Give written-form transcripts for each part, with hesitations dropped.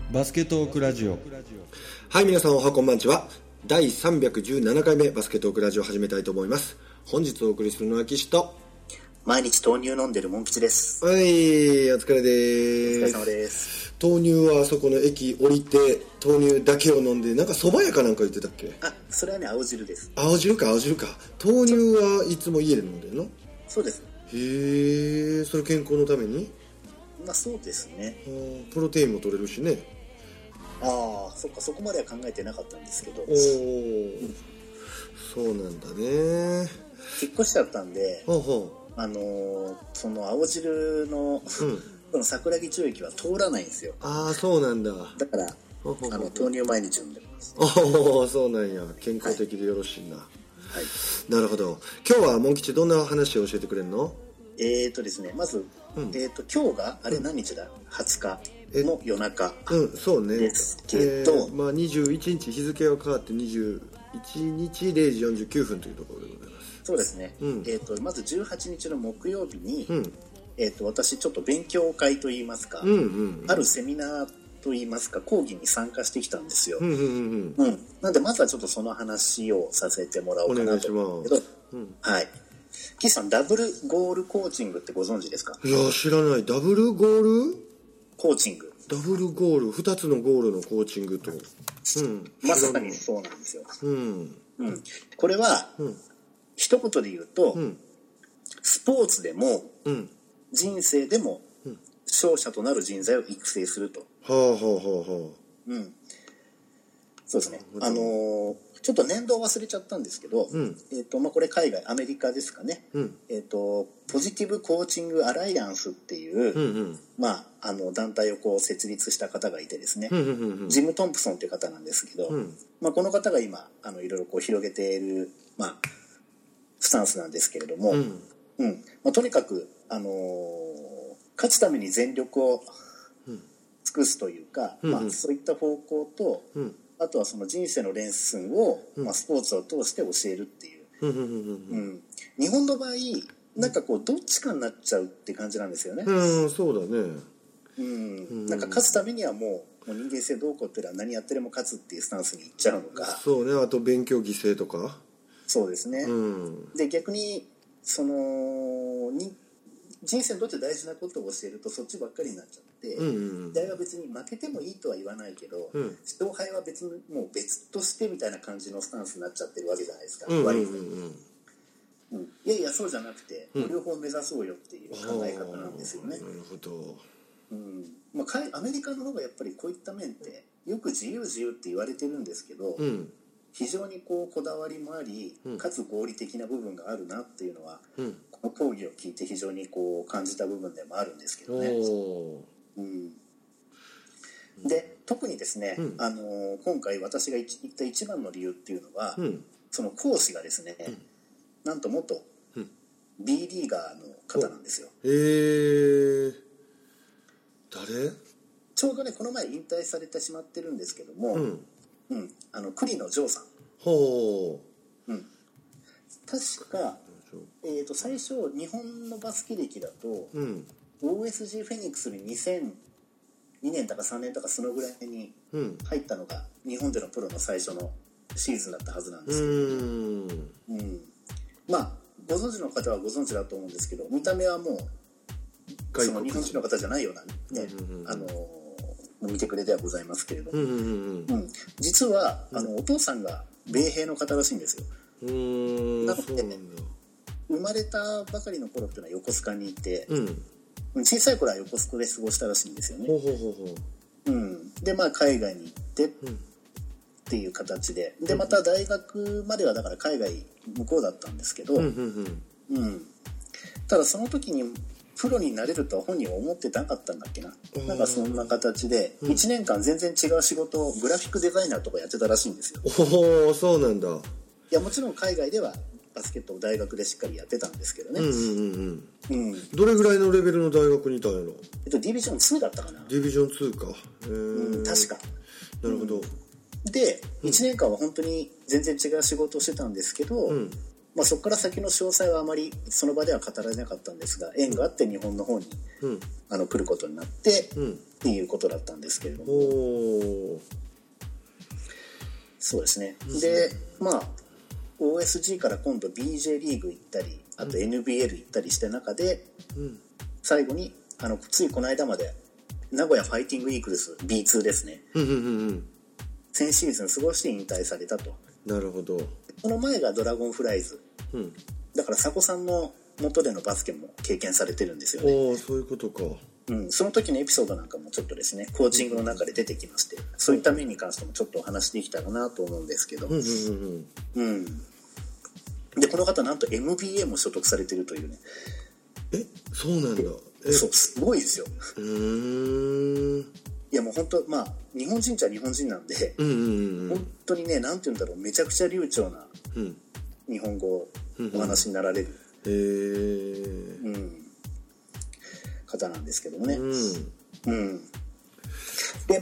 バスケトークラジオ。 はい、皆さんおはこんばんちは。第317回目バスケトークラジオを始めたいと思います。本日お送りするのは岸と毎日豆乳飲んでるモン吉です。 はい、お疲れです。 お疲れ様です。 豆乳はあそこの駅降りて豆乳だけを飲んで、なんか蕎麦屋かなんか言ってたっけ。 あ、それはね、青汁です。 青汁か。豆乳はいつも家で飲んでるの？ そうです。 へえ、それ健康のために？ まあそうですね。 プロテインも取れるしね。 ああ、そっか、そこまでは考えてなかったんですけど。 そうなんだね。 引っ越しちゃったんで、その青汁の、その桜木町駅は通らないんですよ。 ああ、そうなんだ。 だから豆乳毎日飲んでます。 そうなんや。健康的でよろしいな。 はい。 なるほど。今日はモン吉どんな話を教えてくれるの？ ですね、まず、今日があれ何日だ？20日の夜中そうね。 ですけど、 21日日付が変わって21日0時49分というところでございます。 そうですね。まず18日の木曜日に、私ちょっと勉強会といいますか、あるセミナーといいますか講義に参加してきたんですよ。なんでまずはちょっとその話をさせてもらおうかなと思うんですけど、はい。岸さん、ダブルゴールコーチングってご存知ですか？ いや、知らない。ダブルゴールコーチング。 ダブルゴール、2つのゴールのコーチングと。 まさにそうなんですよ。これは、一言で言うと、スポーツでも、人生でも、勝者となる人材を育成すると。そうですね。ちょっと年度忘れちゃったんですけど、これ海外、アメリカですかね。ポジティブコーチングアライアンスっていう、団体をこう設立した方がいてですね、ジム・トンプソンという方なんですけど、この方が今、いろいろこう広げている、スタンスなんですけれども、とにかく、勝つために全力を尽くすというか、そういった方向と、あとはその人生のレッスンを、スポーツを通して教えるっていう。日本の場合、なんかこうどっちかになっちゃうって感じなんですよね。 そうだね。 なんか勝つためにはもう人間性どうこうっていうのは何やってでも勝つっていうスタンスにいっちゃうのか。 そうね。あと勉強犠牲とか。 そうですね。で逆にその人生にとって大事なことを教えるとそっちばっかりになっちゃって、大学は別に負けてもいいとは言わないけど、勝敗は別にもう別としてみたいな感じのスタンスになっちゃってるわけじゃないですか。割と。いやいやそうじゃなくて、両方目指そうよっていう考え方なんですよね。 なるほど。 アメリカの方がやっぱりこういった面ってよく自由って言われてるんですけど、非常にこうこだわりもあり、かつ合理的な部分があるなっていうのは、この講義を聞いて非常にこう感じた部分でもあるんですけどね。で特にですね、今回私が言った一番の理由っていうのは、その講師がですね、なんと元 B リーガーの方なんですよ。 誰？ ちょうどねこの前引退されてしまってるんですけども、栗野ジョーさん。確か、最初日本のバスケ歴だと、OSG フェニックスに2002年とか3年とかそのぐらいに入ったのが日本でのプロの最初のシーズンだったはずなんですけど、ご存知の方はご存知だと思うんですけど、見た目はもうその日本人の方じゃないようなね、見てくれではございますけれども、実はお父さんが米兵の方らしいんですよ。なので、生まれたばかりの頃っていうのは横須賀にいて、小さい頃は横須賀で過ごしたらしいんですよね。で海外に行ってっていう形で、また大学まではだから海外向こうだったんですけど、ただその時にプロになれるとは本人は思ってなかったんだっけな。なんかそんな形で1年間全然違う仕事をグラフィックデザイナーとかやってたらしいんですよ。 そうなんだ。 いやもちろん海外ではバスケットを大学でしっかりやってたんですけどね。 どれぐらいのレベルの大学にいたんやろ？ ディビジョン2だったかな。 ディビジョン2か。 確か。 なるほど。 で1年間は本当に全然違う仕事をしてたんですけど、 そこから先の詳細はあまりその場では語られなかったんですが、縁があって日本の方に、来ることになって、っていうことだったんですけれども、そうですね。でOSG から今度 BJ リーグ行ったり、あと NBL 行ったりした中で、最後についこの間まで名古屋ファイティングイーグルス B2 ですね、先シーズン過ごして引退されたと。 なるほど。 その前がドラゴンフライズ、だから佐古さんの元でのバスケも経験されてるんですよね。 そういうことか。 その時のエピソードなんかもちょっとですね、コーチングの中で出てきまして、そういった面に関してもちょっとお話できたらなと思うんですけど、でこの方なんと MBA も所得されてるというね。 そうなんだ。 そうすごいですよ。いやもう本当日本人っちゃ日本人なんで、本当にね、なんて言うんだろう、めちゃくちゃ流暢な日本語をお話になられる、方なんですけどもね。で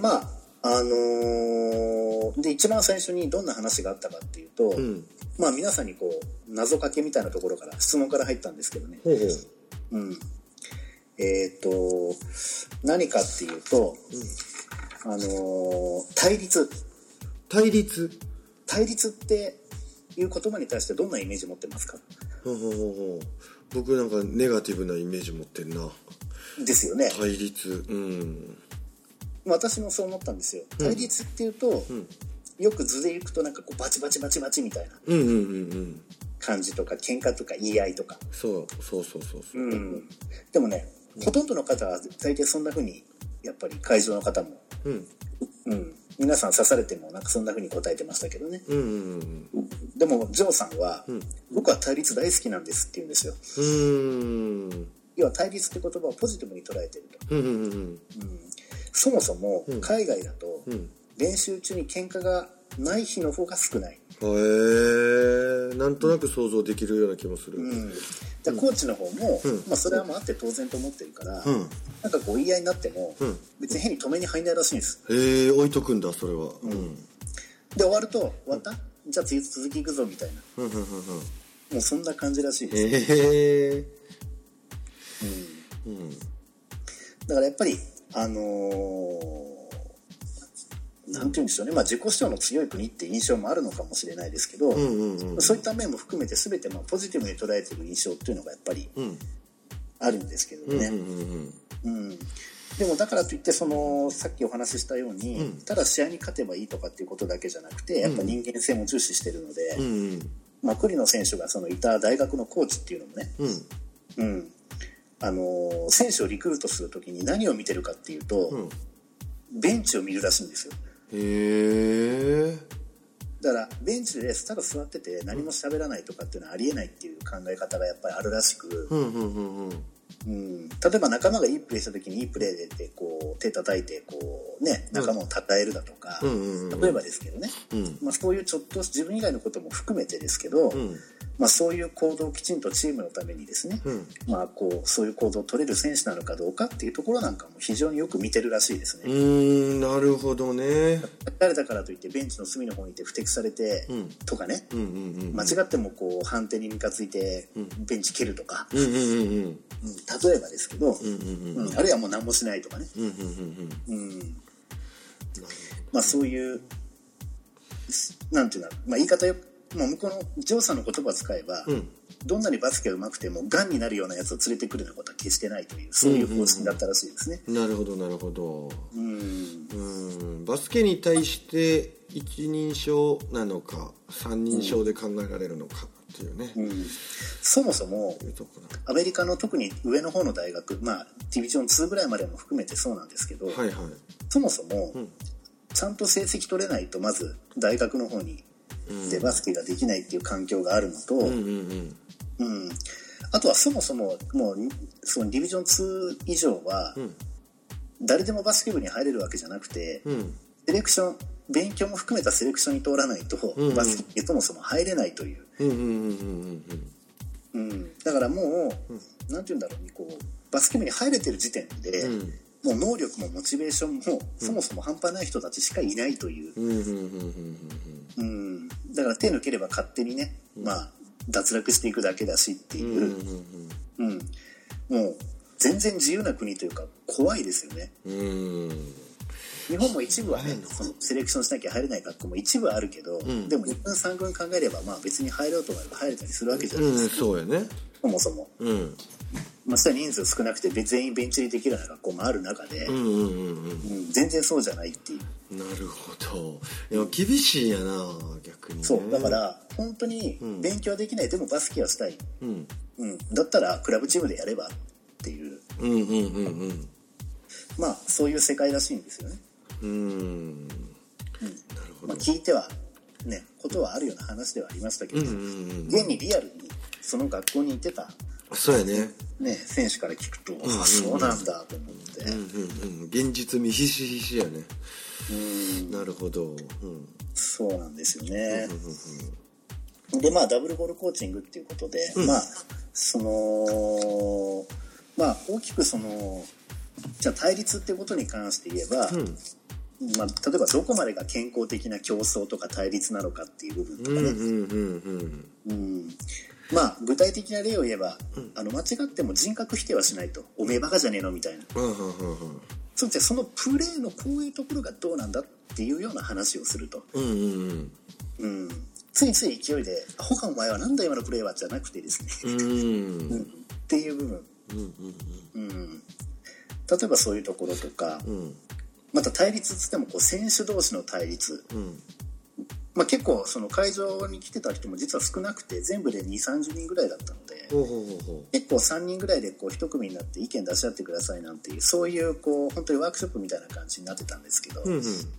で一番最初にどんな話があったかっていうと、皆さんにこう謎かけみたいなところから質問から入ったんですけどね。何かっていうと、対立っていう言葉に対してどんなイメージ持ってますか？ 僕なんかネガティブなイメージ持ってんな。 ですよね。 対立。 私もそう思ったんですよ。対立っていうと、よく図でいくとなんかこうバチバチみたいな感じとか、喧嘩とか言い合いとか。そう。でもね、ほとんどの方は大抵そんな風に、やっぱり会場の方も、皆さん刺されてもなんかそんな風に答えてましたけどね。でもジョーさんは、僕は対立大好きなんですって言うんですよ。要は対立って言葉をポジティブに捉えてると。そもそも海外だと練習中に喧嘩がない日の方が少ない。 なんとなく想像できるような気もする。 コーチの方も、それはあって当然と思ってるから、なんかこう言い合いになっても、別に変に止めに入んないらしいんです。 置いとくんだそれは。 で終わると終わった？じゃあ次続きいくぞみたいな。もうそんな感じらしいです。だからやっぱりなんて言うんでしょうね、自己主張の強い国って印象もあるのかもしれないですけど、そういった面も含めて全てポジティブに捉えている印象っていうのがやっぱりあるんですけどね。でもだからといってさっきお話ししたように、ただ試合に勝てばいいとかっていうことだけじゃなくて、やっぱ人間性も重視してるので、栗野選手がいた大学のコーチっていうのもね、選手をリクルートするときに何を見てるかっていうと、ベンチを見るらしいんですよ。だからベンチでただ座ってて何も喋らないとかっていうのはありえないっていう考え方がやっぱりあるらしく、例えば仲間がいいプレーした時にいいプレーでこう手叩いてこうね仲間を称えるだとか、例えばですけどね、そういうちょっと自分以外のことも含めてですけど、そういう行動をきちんとチームのためにですね、そういう行動を取れる選手なのかどうかっていうところなんかも非常によく見てるらしいですね。 なるほどね。 誰だからといってベンチの隅の方にいて不適されて、とかね、間違ってもこう判定にムカついてベンチ蹴るとか、例えばですけど、あるいはもう何もしないとかね、そういうなんていうの、言い方よくもう向こうのジョーさんの言葉を使えば、どんなにバスケが上手くてもガンになるようなやつを連れてくるようなことは決してないという、そういう方針だったらしいですね。 なるほど。バスケに対して一人称なのか三人称で考えられるのかっていうね。 そもそもアメリカの特に上の方の大学、ディビジョン2ぐらいまでも含めてそうなんですけど、そもそもちゃんと成績取れないとまず大学の方にでバスケができないっていう環境があるのと、あとはそもそももうそのディビジョン2以上は誰でもバスケ部に入れるわけじゃなくて、セレクション、勉強も含めたセレクションに通らないとバスケにそもそも入れないという、だからもうなんていうんだろう、こうバスケ部に入れてる時点で、もう能力もモチベーションもそもそも半端ない人たちしかいないという、だから手抜ければ勝手にね、 脱落していくだけだしっていう、もう全然自由な国というか怖いですよね。日本も一部はね、そのセレクションしなきゃ入れない学校も一部あるけど、でも1軍3軍考えればまあ別に入ろうと思えば入れたりするわけじゃないですか。 そうやね。 そもそも。まあ、そしたら人数少なくて全員ベンチ入りできるような学校もある中で、全然そうじゃないっていう。 なるほど。いや厳しいやな逆に、ね。 そうだから本当に勉強はできない、でもバスケはしたい、だったらクラブチームでやればっていう、まあそういう世界らしいんですよね。なるほど。まあ、聞いてはねことはあるような話ではありましたけど、現にリアルにその学校に行ってた。 そうやね。 選手から聞くと、そうなんだと思って、 現実味ひしひしやね。なるほど、 そうなんですよね。でまあダブルボールコーチングっていうことで、まあそのまあ大きくそのじゃあ対立っていうことに関して言えば、まあ、例えばどこまでが健康的な競争とか対立なのかっていう部分とかね、まあ具体的な例を言えば、間違っても人格否定はしないと、おめえバカじゃねえのみたいな、そのプレーのこういうところがどうなんだっていうような話をすると、ついつい勢いでアホかお前はなんだ今のプレーはじゃなくてですねっていう部分、例えばそういうところとか、また対立つってもこう選手同士の対立、まあ、結構その会場に来てた人も実は少なくて全部で 2,30 人ぐらいだったので、結構3人ぐらいでこう1組になって意見出し合ってくださいなんていう、そういうこう本当にワークショップみたいな感じになってたんですけど、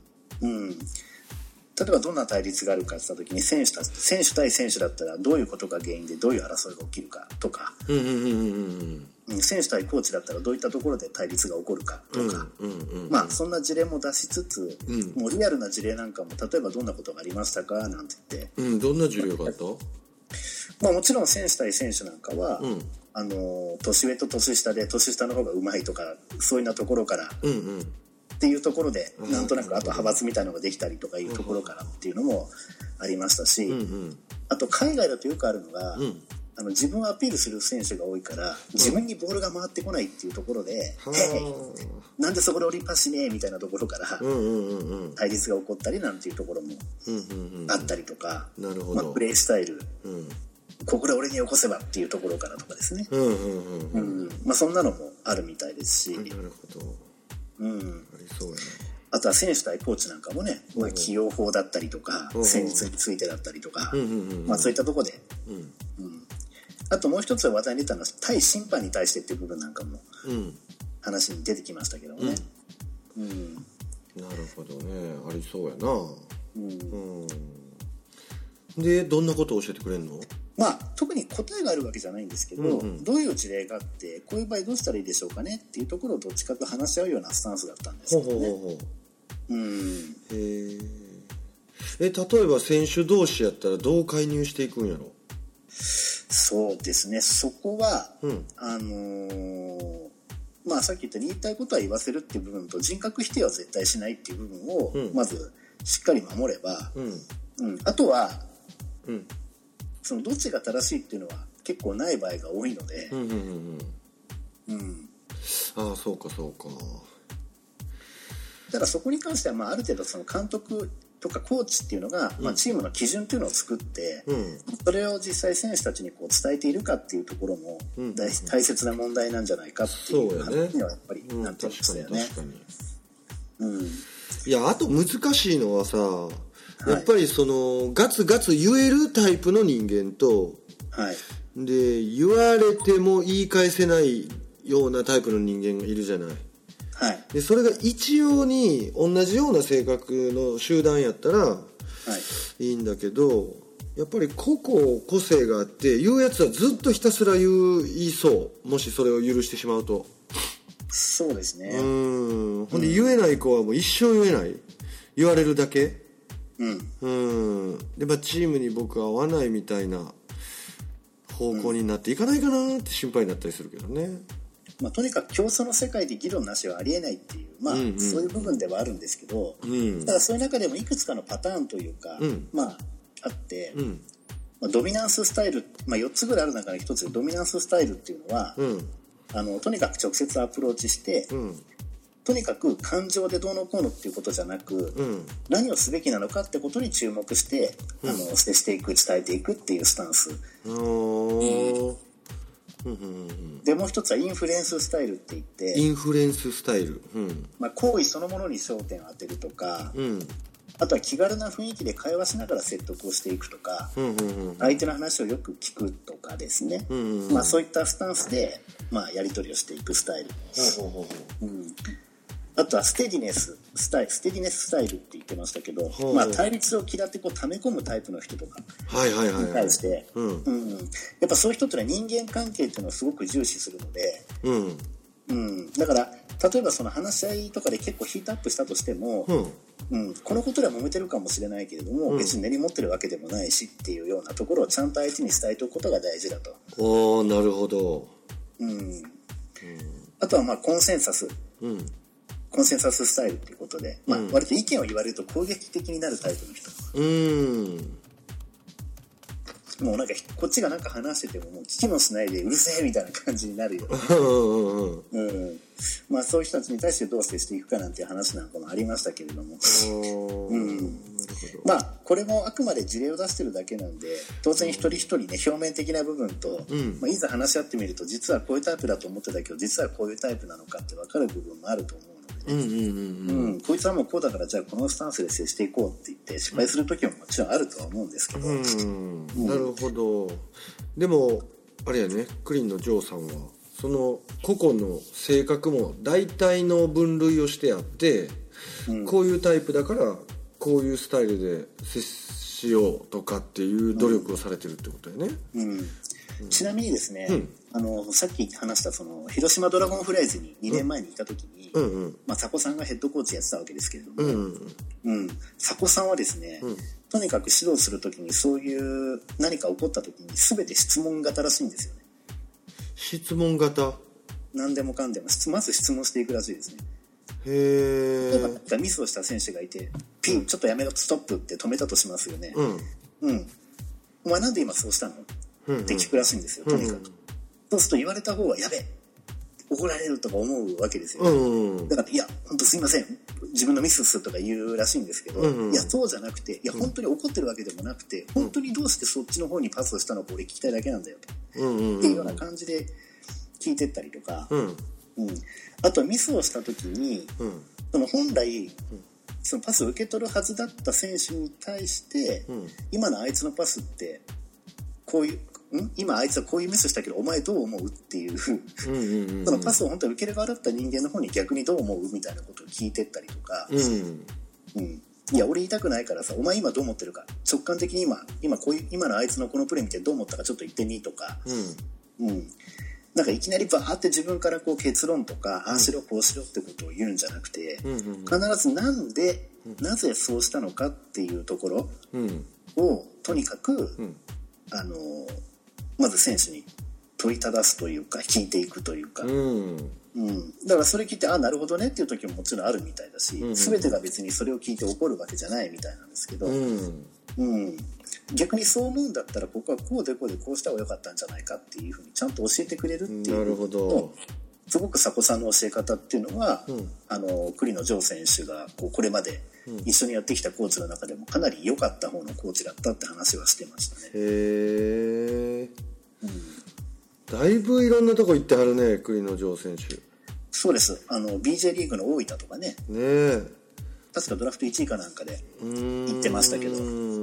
例えばどんな対立があるかって言った時に選手対選手だったらどういうことが原因でどういう争いが起きるかとか、選手対コーチだったらどういったところで対立が起こるかとか、まあそんな事例も出しつつ、もうリアルな事例なんかも例えばどんなことがありましたかなんて言って、 どんな事例があった？ まあ、もちろん選手対選手なんかは、年上と年下で年下の方がうまいとかそういうようなところから、っていうところでなんとなくあと派閥みたいなのができたりとかいうところからっていうのもありましたし、あと海外だとよくあるのが、自分をアピールする選手が多いから自分にボールが回ってこないっていうところで「なんでそこで俺パスしねえ」みたいなところから対立が起こったりなんていうところもあったりとか、まあ、プレースタイル、ここで俺に起こせばっていうところからとかですね、まあそんなのもあるみたいですし、あとは選手対コーチなんかもね、まあ、起用法だったりとか戦術についてだったりとか、まあそういったところで、あともう一つ話題に出たのは対審判に対してっていう部分なんかも話に出てきましたけどもね、 なるほどね、ありそうやな。でどんなことを教えてくれるの？ まあ特に答えがあるわけじゃないんですけど、どういう事例があってこういう場合どうしたらいいでしょうかねっていうところをどっちかと話し合うようなスタンスだったんですけどね。 例えば選手同士やったらどう介入していくんやろ？ そうですね、そこは、まあさっき言った言いたいことは言わせるっていう部分と人格否定は絶対しないっていう部分をまずしっかり守れば、あとは、そのどっちが正しいっていうのは結構ない場合が多いので、 ああそうかそうか。 ただそこに関しては、まあ、ある程度その監督とかコーチっていうのが、まあ、チームの基準っていうのを作って、それを実際選手たちにこう伝えているかっていうところも大切な問題なんじゃないかっていう話にはやっぱりなってましたよね。 いやあと難しいのはさ、やっぱりそのガツガツ言えるタイプの人間と、で言われても言い返せないようなタイプの人間がいるじゃない。でそれが一様に同じような性格の集団やったらいいんだけど、やっぱり個々個性があって言うやつはずっとひたすら言いそう。もしそれを許してしまうと。 そうですね。 ほんで言えない子はもう一生言えない。言われるだけ。でまあチームに僕は合わないみたいな方向になっていかないかなって心配になったりするけどね。 まあ、とにかく競争の世界で議論なしはありえないっていう、まあそういう部分ではあるんですけど、ただそういう中でもいくつかのパターンというか、まああって、 ドミナンススタイル、4つぐらいある中の1つでドミナンススタイルっていうのは、とにかく直接アプローチして、とにかく感情でどうのこうのっていうことじゃなく、何をすべきなのかってことに注目して、接していく、伝えていくっていうスタンス。でもう一つはインフルエンススタイルって言って、 インフルエンススタイル、 行為そのものに焦点を当てるとか、あとは気軽な雰囲気で会話しながら説得をしていくとか、相手の話をよく聞くとかですね、そういったスタンスで、やり取りをしていくスタイル。あとはステディネススタイルって言ってましたけど、対立を嫌って溜め込むタイプの人とかに対して、やっぱそういう人ってのは人間関係っていうのをすごく重視するので、だから例えばその話し合いとかで結構ヒートアップしたとしても、このことでは揉めてるかもしれないけれども、別に根に持ってるわけでもないしっていうようなところをちゃんと相手に伝えておくことが大事だと。 なるほど。 あとはコンセンサススタイルっていうことで、割と意見を言われると攻撃的になるタイプの人。もうなんかこっちがなんか話しててももう聞きもしないでうるせえみたいな感じになるよ。そういう人たちに対してどう接していくかなんていう話なんかもありましたけれども、これもあくまで事例を出してるだけなんで、当然一人一人ね表面的な部分と、いざ話し合ってみると実はこういうタイプだと思ってたけど実はこういうタイプなのかって分かる部分もあると思うので、こいつはもうこうだからじゃあこのスタンスで接していこうって言って失敗する時ももちろんあるとは思うんですけど、 なるほど。でもあれやね、クリンのジョーさんはその個々の性格も大体の分類をしてあって、こういうタイプだからこういうスタイルで接しようとかっていう努力をされてるってことだよね。 ちなみにですね、さっき話したその広島ドラゴンフライズに2年前にいた時に、佐古さんがヘッドコーチやってたわけですけれども、佐古さんはですね、とにかく指導する時にそういう何か起こった時に全て質問型らしいんですよね。 質問型？ 何でもかんでもまず質問していくらしいですね。 例えばミスをした選手がいてピンちょっとやめろストップって止めたとしますよね。お前なんで今そうしたのって聞くらしいんですよ、とにかく。そうすると言われた方はやべえ怒られるとか思うわけですよ、だからいや本当すいません自分のミスすとか言うらしいんですけど、いやそうじゃなくて、いや本当に怒ってるわけでもなくて、本当にどうしてそっちの方にパスをしたのか俺聞きたいだけなんだよと、っていうような感じで聞いてったりとか、あとミスをした時に、その本来、そのパスを受け取るはずだった選手に対して、今のあいつのパスってこういう今あいつはこういうミスしたけどお前どう思うっていう、そのパスを本当に受ける側だった人間の方に逆にどう思うみたいなことを聞いてったりとか、いや俺言いたくないからさお前今どう思ってるか直感的に今のあいつのこのプレー見てどう思ったかちょっと言ってみとか、なんかいきなりバーって自分からこう結論とか、ああしろこうしろってことを言うんじゃなくて、必ずなんで、なぜそうしたのかっていうところをとにかく、まず選手に問いただすというか聞いていくというか、だからそれ聞いてなるほどねっていう時ももちろんあるみたいだし、全てが別にそれを聞いて怒るわけじゃないみたいなんですけど、逆にそう思うんだったらここはこうでこうでこうした方が良かったんじゃないかっていうふうにちゃんと教えてくれるっていうと、すごく佐古さんの教え方っていうのは、栗野城選手がこれまで一緒にやってきたコーチの中でもかなり良かった方のコーチだったって話はしてましたね。 へー、だいぶいろんなとこ行ってはるね、栗野城選手。そうです。 BJ リーグの大分とかね。確かドラフト1位かなんかで行ってましたけど。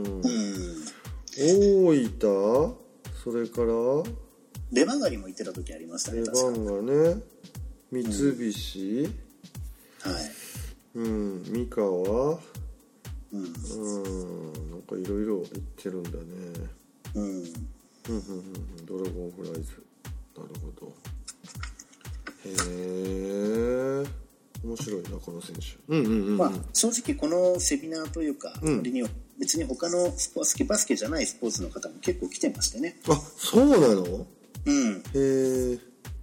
大分、それからレバンガにも行ってた時ありましたね。 レバンガね、三菱、三河、なんかいろいろ行ってるんだね。ドラゴンフライズ、なるほど。へえ、面白いなこの選手。 正直このセミナーというか、別に他のバスケじゃないスポーツの方も結構来てましてね。 そうなの？へえ。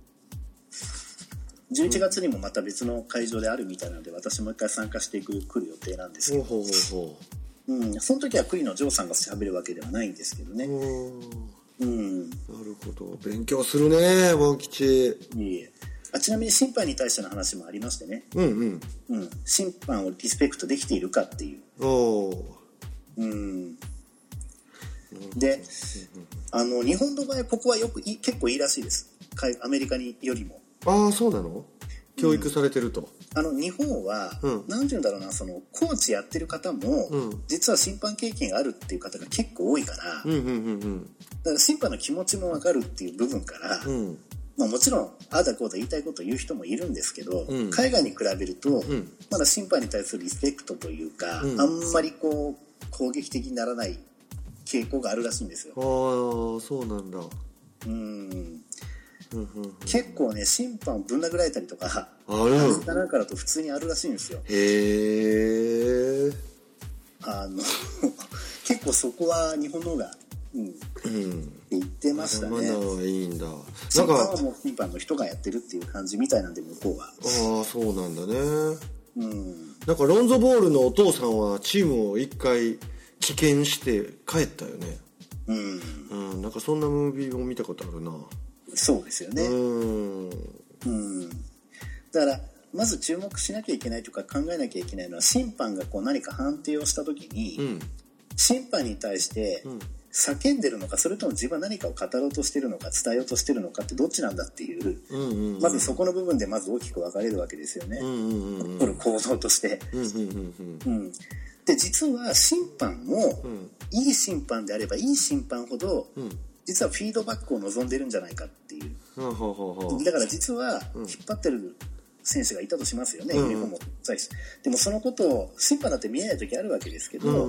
11月にもまた別の会場であるみたいなので、私もう一回参加してくる予定なんですけど。 その時は栗野ジョーさんが喋るわけではないんですけどね。 なるほど、勉強するねモン吉。 いえ。ちなみに審判に対しての話もありましてね。審判をリスペクトできているかっていう。で、日本の場合ここは結構いいらしいです。アメリカによりも。 そうなの？教育されてると。 日本は、なんていうんだろうな、そのコーチやってる方も、実は審判経験があるっていう方が結構多いから、だから審判の気持ちも分かるっていう部分から、もちろんああだこうだ言いたいことを言う人もいるんですけど、海外に比べると、まだ審判に対するリスペクトというか、あんまりこう攻撃的にならない傾向があるらしいんですよ。 そうなんだ。 結構ね、審判をぶん殴られたりとか、なんかだと普通にあるらしいんですよ。結構そこは日本の方がって言ってましたね。 マナーはいいんだ。 審判はもう審判の人がやってるっていう感じみたいなんで、向こうは。 そうなんだね。なんかロンゾボールのお父さんはチームを一回棄権して帰ったよね。なんかそんなムービーを見たことあるな。そうですよね。だからまず注目しなきゃいけないとか考えなきゃいけないのは、審判がこう何か判定をした時に、審判に対して叫んでるのか、それとも自分は何かを語ろうとしてるのか伝えようとしてるのかってどっちなんだっていう、まずそこの部分でまず大きく分かれるわけですよね。取る行動として。で、実は審判も、いい審判であればいい審判ほど、実はフィードバックを望んでるんじゃないかっていう。だから実は引っ張ってる選手がいたとしますよね、ユニフォームをさえして。でもそのことを審判だって見えない時あるわけですけど、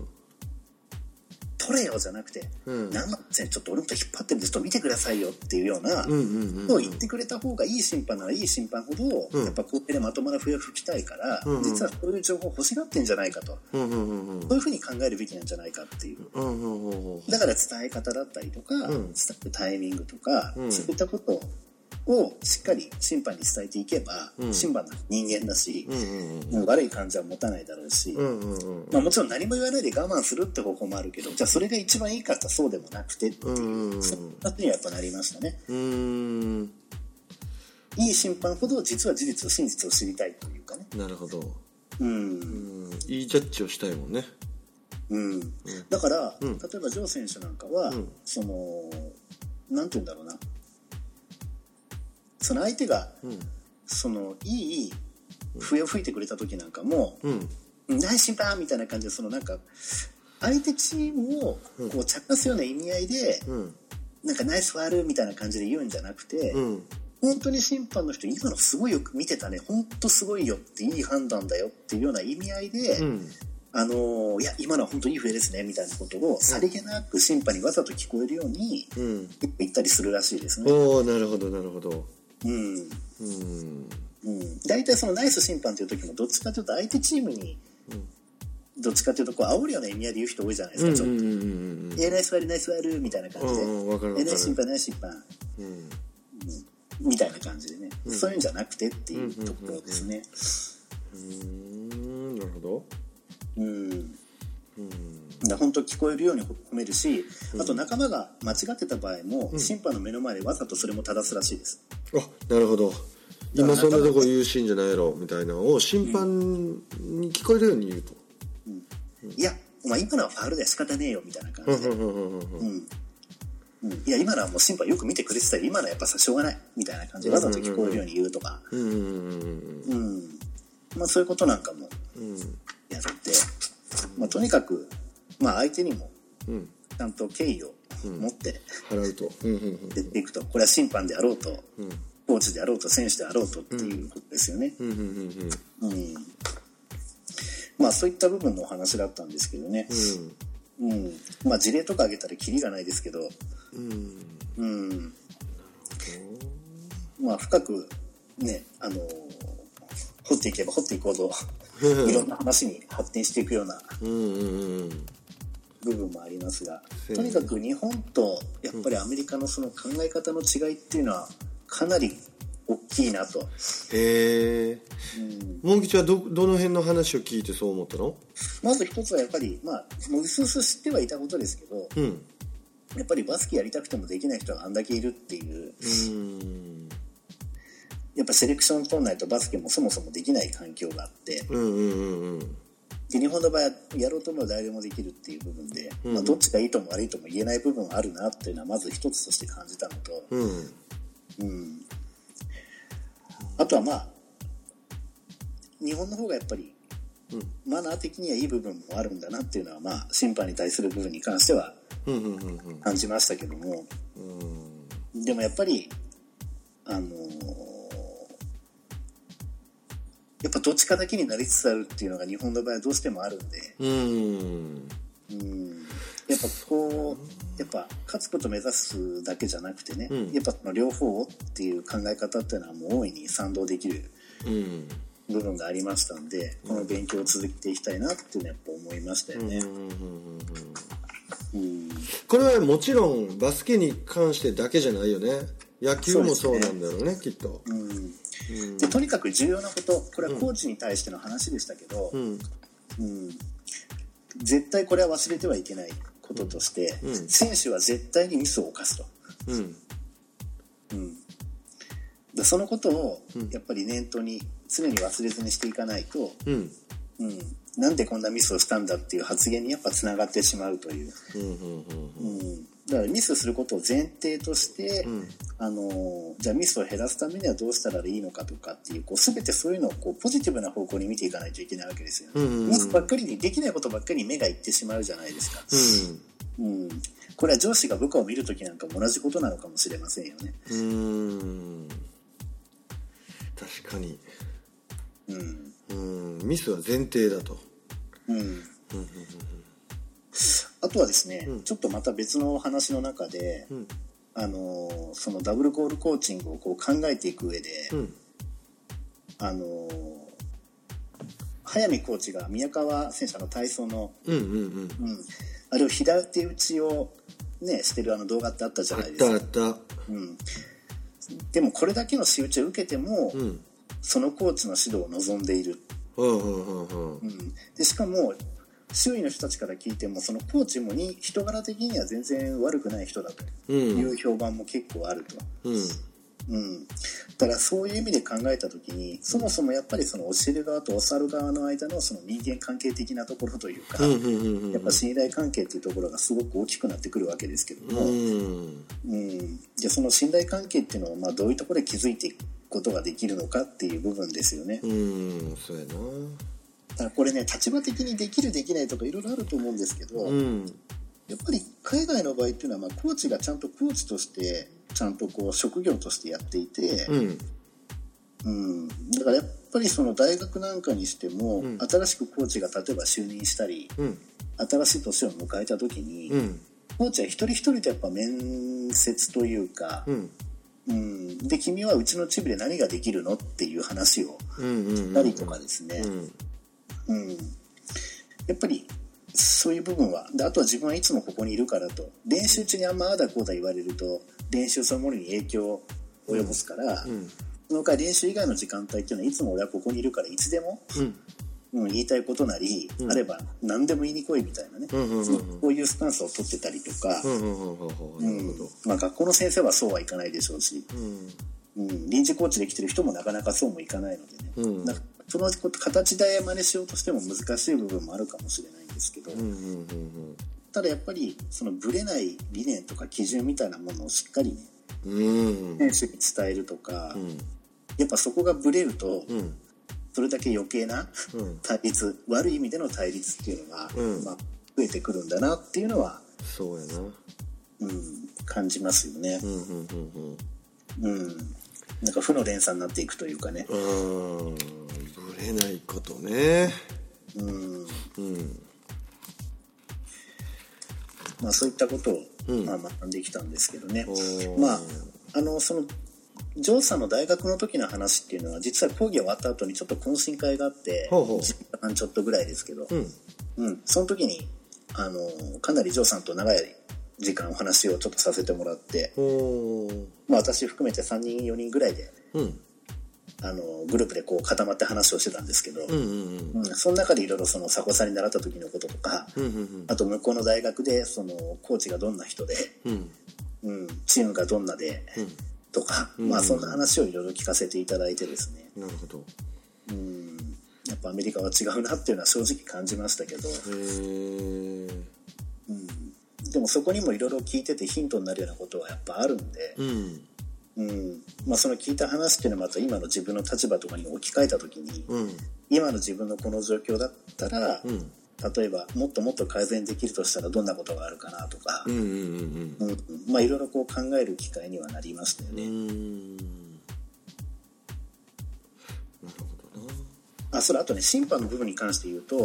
取れよじゃなくて、何万ちょっと俺のこと引っ張ってるんでちょっと見てくださいよっていうようなことを言ってくれた方が、いい審判ならいい審判ほど、やっぱこうやってまともな笛を吹きたいから、実はそういう情報を欲しがってんじゃないかと、そういうふうに考えるべきなんじゃないかっていう、だから伝え方だったりとか、伝えるタイミングとか、そういったことをしっかり審判に伝えていけば、審判の人間だし、悪い感じは持たないだろうし、もちろん何も言わないで我慢するって方法もあるけど、じゃあそれが一番いいかってそうでもなくてっていう、そんなふうにはやっぱなりましたね。いい審判ほど実は真実を知りたいというかね。 なるほど。いいジャッジをしたいもんね。 だから、例えばジョー選手なんかは、そのなんて言うんだろうな、その相手が、そのいい笛を吹いてくれた時なんかも、ナイス審判みたいな感じで、そのなんか相手チームをこう茶化すような意味合いで、なんかナイスファールみたいな感じで言うんじゃなくて、本当に審判の人今のすごいよく見てたね、本当すごいよっていい判断だよっていうような意味合いで、いや今のは本当いい笛ですねみたいなことをさりげなく審判にわざと聞こえるように言ったりするらしいですね。 なるほどなるほど。 大体そのナイス審判という時もどっちかというと相手チームにどっちかというとこう煽るような意味合いで言う人多いじゃないですか。ちょっとナイスワールナイスワールみたいな感じで、ナイス審判ナイス審判みたいな感じでね、そういうんじゃなくてっていうところですね。 なるほど。 本当聞こえるように褒めるし、あと仲間が間違ってた場合も、審判の目の前でわざとそれも正すらしいです。 なるほど。今そんなとこ言うシーンじゃないやろみたいなのを審判に聞こえるように言うと、 いやお前今のはファウルで仕方ねえよみたいな感じで、いや今のはもう審判よく見てくれてたよ、今のはやっぱさしょうがないみたいな感じでわざと聞こえるように言うとか、そういうことなんかもやって、とにかく相手にもちゃんと敬意を持って払うと出ていくと、これは審判であろうと、コーチであろうと選手であろうとっていうことですよね。そういった部分のお話だったんですけどね。事例とか挙げたらキリがないですけど、深くね、掘っていけば掘っていくほどいろんな話に発展していくような部分もありますが、とにかく日本とやっぱりアメリカのその考え方の違いっていうのはかなり大きいなと。 モン吉はどの辺の話を聞いてそう思ったの？ まず一つはやっぱり、もううすうす知ってはいたことですけど、やっぱりバスケやりたくてもできない人があんだけいるっていう、やっぱセレクション取んないとバスケもそもそもできない環境があって、で日本の場合はやろうと思えば誰でもできるっていう部分で、どっちがいいとも悪いとも言えない部分はあるなっていうのはまず一つとして感じたのと、あとは日本の方がやっぱりマナー的にはいい部分もあるんだなっていうのは審判に対する部分に関しては感じましたけども、でもやっぱりやっぱどっちかだけになりつつあるっていうのが日本の場合はどうしてもあるんで、やっぱやっぱ勝つことを目指すだけじゃなくてね、やっぱその両方をっていう考え方っていうのはもう大いに賛同できる部分がありましたんで、この勉強を続けていきたいなっていうのはやっぱ思いましたよね。 これはもちろんバスケに関してだけじゃないよね。野球もそうなんだろうね、きっと。 でとにかく重要なこと、これはコーチに対しての話でしたけど、絶対これは忘れてはいけないこととして、選手は絶対にミスを犯すと。そのことをやっぱり念頭に常に忘れずにしていかないと、なんでこんなミスをしたんだっていう発言にやっぱつながってしまうという、だからミスすることを前提として、じゃあミスを減らすためにはどうしたらいいのかとかっていう、全てそういうのをポジティブな方向に見ていかないといけないわけですよね。ミスばっかりにできないことばっかりに目がいってしまうじゃないですか。これは上司が部下を見るときなんかも同じことなのかもしれませんよね。 確かに。ミスは前提だと。 あとはですね、ちょっとまた別の話の中で、そのダブルゴールコーチングを考えていく上で、早見コーチが宮川選手の体操の、あれを平手打ちをねしてる動画ってあったじゃないですか。 あった。 でもこれだけの仕打ちを受けても、そのコーチの指導を望んでいる。でしかも周囲の人たちから聞いても、そのコーチも人柄的には全然悪くない人だという評判も結構あると。だからそういう意味で考えた時に、そもそもやっぱりその教える側と教わる側の間のその人間関係的なところというか、やっぱ信頼関係っていうところがすごく大きくなってくるわけですけども、じゃあその信頼関係っていうのをどういうところで築いていくことができるのかっていう部分ですよね。 そうやな。 だからこれね、立場的にできるできないとかいろいろあると思うんですけど、やっぱり海外の場合っていうのはコーチがちゃんとコーチとしてちゃんと職業としてやっていて、だからやっぱりその大学なんかにしても、新しくコーチが例えば就任したり、新しい年を迎えた時に、コーチは一人一人とやっぱ面接というか、で君はうちのチームで何ができるのっていう話をしたりとかですね、やっぱりそういう部分はで、あとは自分はいつもここにいるからと、練習中にあんまあだこうだ言われると練習そのものに影響を及ぼすから、その代わり練習以外の時間帯っていうのはいつも俺はここにいるからいつでも、言いたいことなり、あれば何でも言いに来いみたいなね、こういうスタンスを取ってたりとか、学校の先生はそうはいかないでしょうし、臨時コーチで来てる人もなかなかそうもいかないのでね、その形で真似しようとしても難しい部分もあるかもしれないんですけど、ただやっぱりそのブレない理念とか基準みたいなものをしっかりね、選手に伝えるとか、やっぱそこがブレると、それだけ余計な対立、悪い意味での対立っていうのが、増えてくるんだなっていうのはそうやな、 感じますよね。なんか負の連鎖になっていくというかね。 ぶれないことね。 そういったことを、学んできたんですけどね。そのジョーさんの大学の時の話っていうのは、実は講義終わった後にちょっと懇親会があって、1時間ちょっとぐらいですけど、その時にかなりジョーさんと長い時間お話をちょっとさせてもらって、私含めて3人4人ぐらいで、 グループでこう固まって話をしてたんですけど、その中でいろいろその佐古さんに習った時のこととか、あと向こうの大学でそのコーチがどんな人で、チームがどんなで、とか、そんな話をいろいろ聞かせていただいてですね。 なるほど。 やっぱアメリカは違うなっていうのは正直感じましたけど、でもそこにもいろいろ聞いててヒントになるようなことはやっぱあるんで、その聞いた話っていうのはまた今の自分の立場とかに置き換えた時に、今の自分のこの状況だったら、例えばもっともっと改善できるとしたらどんなことがあるかなとか、いろいろこう考える機会にはなりましたよね。 なるほどな。 それあとね、審判の部分に関して言うと、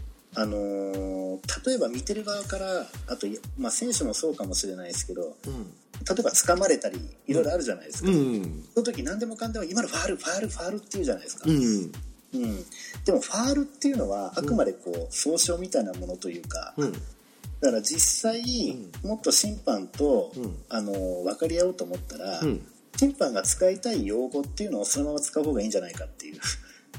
例えば見てる側から、あと、選手もそうかもしれないですけど、例えば掴まれたりいろいろあるじゃないですか、その時何でもかんでも今のファールって言うじゃないですか、でもファールっていうのはあくまでこう総称みたいなものというか、だから実際、もっと審判と、分かり合おうと思ったら、審判が使いたい用語っていうのをそのまま使う方がいいんじゃないかっていう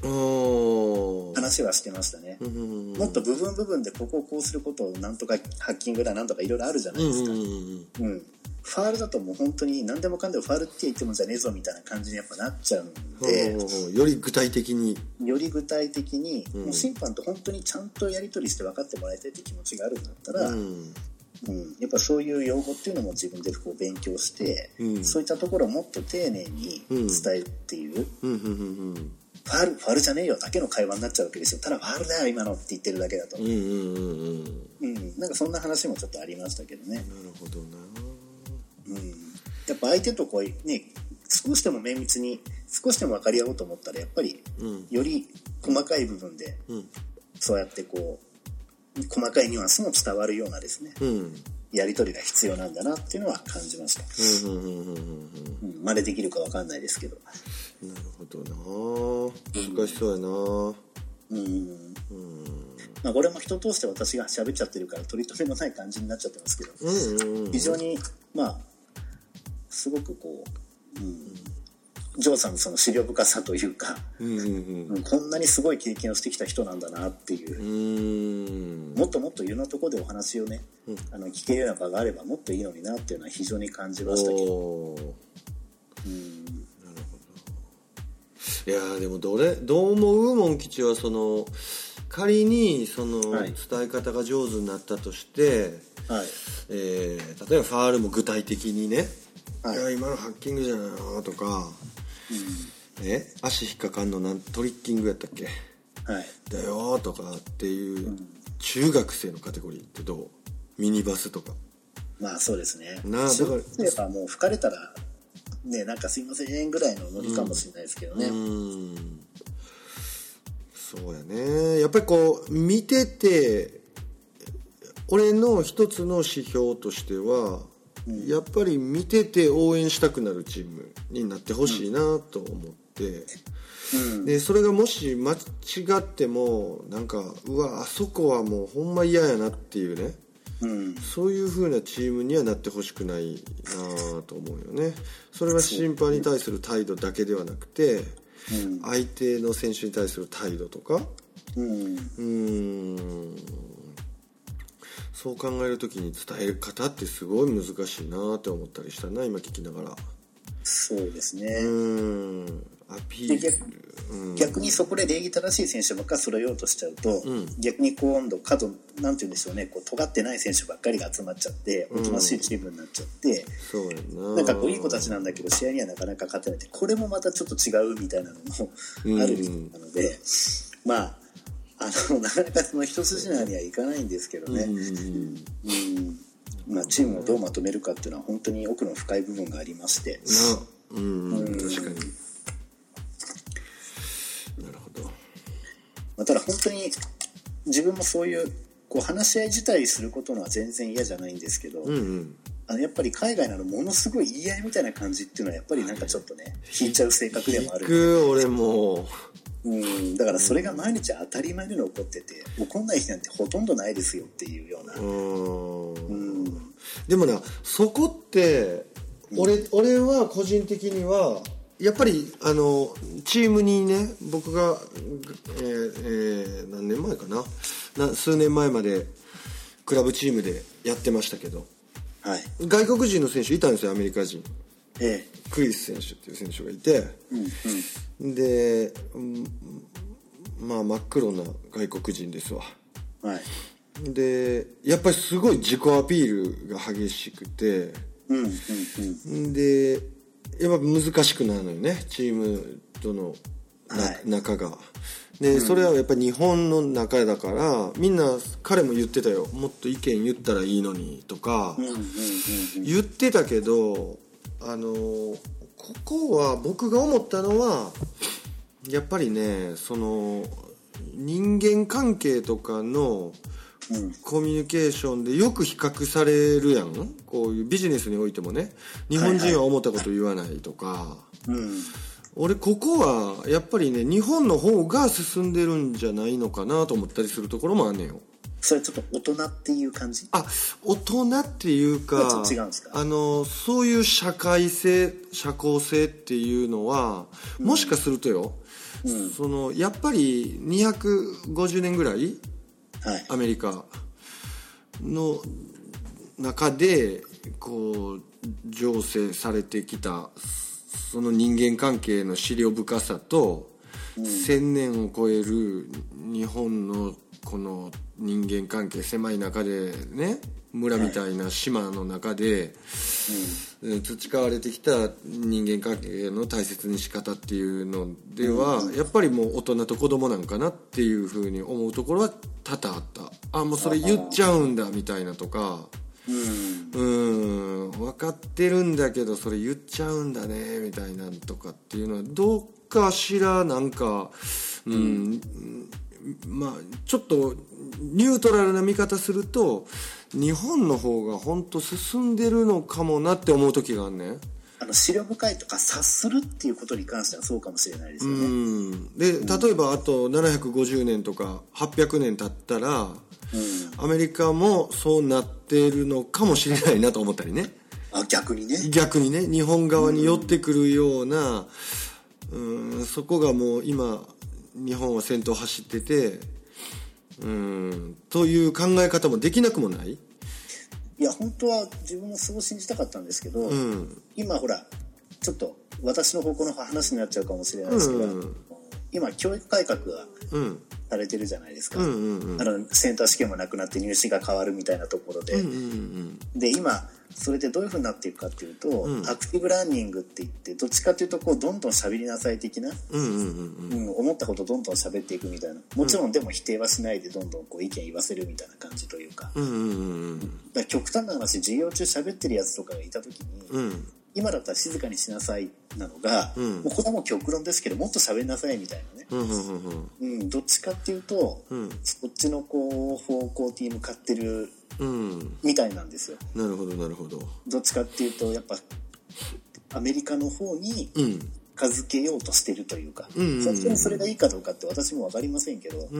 話はしてましたね。もっと部分でここをこうすることをなんとかハッキングだなんとかいろいろあるじゃないですか。ファールだともう本当に何でもかんでもファールって言ってもじゃねえぞみたいな感じにやっぱなっちゃうんで、 より具体的にもう審判と本当にちゃんとやり取りして分かってもらいたいって気持ちがあるんだったら、やっぱそういう用語っていうのも自分でこう勉強して、そういったところをもっと丁寧に伝えるっていう、ファールじゃねえよだけの会話になっちゃうわけですよ。ただファールだよ今のって言ってるだけだと、なんかそんな話もちょっとありましたけどね。 なるほどな。 やっぱ相手とこうね、少しでも綿密に少しでも分かり合おうと思ったらやっぱりより細かい部分で、そうやってこう細かいニュアンスも伝わるようなですね、やり取りが必要なんだなっていうのは感じました。真似できるか分かんないですけど。 なるほどな。難しそうやな。 これも人通して私が喋っちゃってるから取り留めのない感じになっちゃってますけど、非常にすごくこう、ジョーさんのその資料深さというか、こんなにすごい経験をしてきた人なんだなっていう、もっともっといろんなところでお話をね、聞けるような場があればもっといいのになっていうのは非常に感じましたけど。 いやでもどう思うモン吉はその仮にその伝え方が上手になったとして、例えばファールも具体的にね、いや今のハッキングじゃないなとか、足引っかかんのトリッキングやったっけ、だよとかっていう、中学生のカテゴリーってどう？ミニバスとか。 そうですね。中学生はもう吹かれたらね、なんかすいませんぐらいのノリかもしれないですけどね。 そうやね。やっぱりこう見てて、俺の一つの指標としては、やっぱり見てて応援したくなるチームになってほしいなと思って、でそれがもし間違ってもなんかあそこはもうほんま嫌やなっていうね、そういう風なチームにはなってほしくないなと思うよね。それは審判に対する態度だけではなくて、相手の選手に対する態度とか、そう考えるときに伝える方ってすごい難しいなって思ったりしたな、今聞きながら。 そうですね。 アピール、 逆にそこで礼儀正しい選手ばっかり揃えようとしちゃうと、逆に今度なんて言うんでしょうね、こう尖ってない選手ばっかりが集まっちゃっておとなしいチームになっちゃって、 そうやな。 なんかこういい子たちなんだけど試合にはなかなか勝てないって、これもまたちょっと違うみたいなのもあるみたいなので、なかなかその一筋縄にはいかないんですけどね。チームをどうまとめるかっていうのは本当に奥の深い部分がありまして。 確かに。なるほど。 ただ本当に自分もそういうこう話し合い自体することのは全然嫌じゃないんですけど、やっぱり海外なのものすごい言い合いみたいな感じっていうのはやっぱりなんかちょっとね引いちゃう性格でもある。 俺もだからそれが毎日当たり前のように起こってて、怒んない日なんてほとんどないですよっていうような。 でもな、そこって俺は個人的にはやっぱりチームにね、僕が、何年前かな、数年前までクラブチームでやってましたけど、はい、外国人の選手いたんですよ、アメリカ人、クリス選手っていう選手がいて、で、まあ真っ黒な外国人ですわ、はい、でやっぱりすごい自己アピールが激しくて、でやっぱ難しくなるのよね、チームとの仲が。でそれはやっぱり日本の中だから、みんな彼も言ってたよ、もっと意見言ったらいいのにとか言ってたけど、ここは僕が思ったのはやっぱりね、その人間関係とかのコミュニケーションでよく比較されるやん、こういうビジネスにおいてもね、日本人は思ったこと言わないとか、俺ここはやっぱりね、日本の方が進んでるんじゃないのかなと思ったりするところもあんねんよ。 それちょっと大人っていう感じ？ 大人っていうか、 ちょっと違うんですか？ そういう社交性っていうのは、もしかするとよ、そのやっぱり250年ぐらい、アメリカの中でこう醸成されてきたその人間関係の思慮深さと、1000年を超える日本のこの人間関係、狭い中でね、村みたいな島の中で培われてきた人間関係の大切に仕方っていうのでは、やっぱりもう大人と子供なんかなっていうふうに思うところは多々あった。もうそれ言っちゃうんだみたいなとか、分かってるんだけどそれ言っちゃうんだねみたいなとかっていうのはどうかしら、なんかまあちょっとニュートラルな見方すると日本の方が本当進んでるのかもなって思う時があるね。 思慮深いとか察するっていうことに関してはそうかもしれないですよね。 で例えばあと750年とか800年経ったら、アメリカもそうなっているのかもしれないなと思ったりね。 逆にね日本側に寄ってくるような、そこがもう今日本は先頭走ってて、という考え方もできなくもない？ いや本当は自分もそう信じたかったんですけど、今ほらちょっと私の方向の話になっちゃうかもしれないですけど、今教育改革がされてるじゃないですか。センター試験もなくなって入試が変わるみたいなところで、で今それでどういう風になっていくかっていうと、アクティブラーニングって言って、どっちかっていうとこうどんどん喋りなさい的な、思ったことどんどん喋っていくみたいな、もちろんでも否定はしないでどんどんこう意見言わせるみたいな感じというか、だから極端な話、授業中喋ってるやつとかがいた時に、今だったら静かにしなさいなのが、もうこれはもう極論ですけどもっと喋りなさいみたいなね、どっちかっていうと、そっちのこう方向に向かってるみたいなんですよ。 なるほど。 どっちかっていうとやっぱアメリカの方に近づけようとしてるというか、本当にそれがいいかどうかって私も分かりませんけど、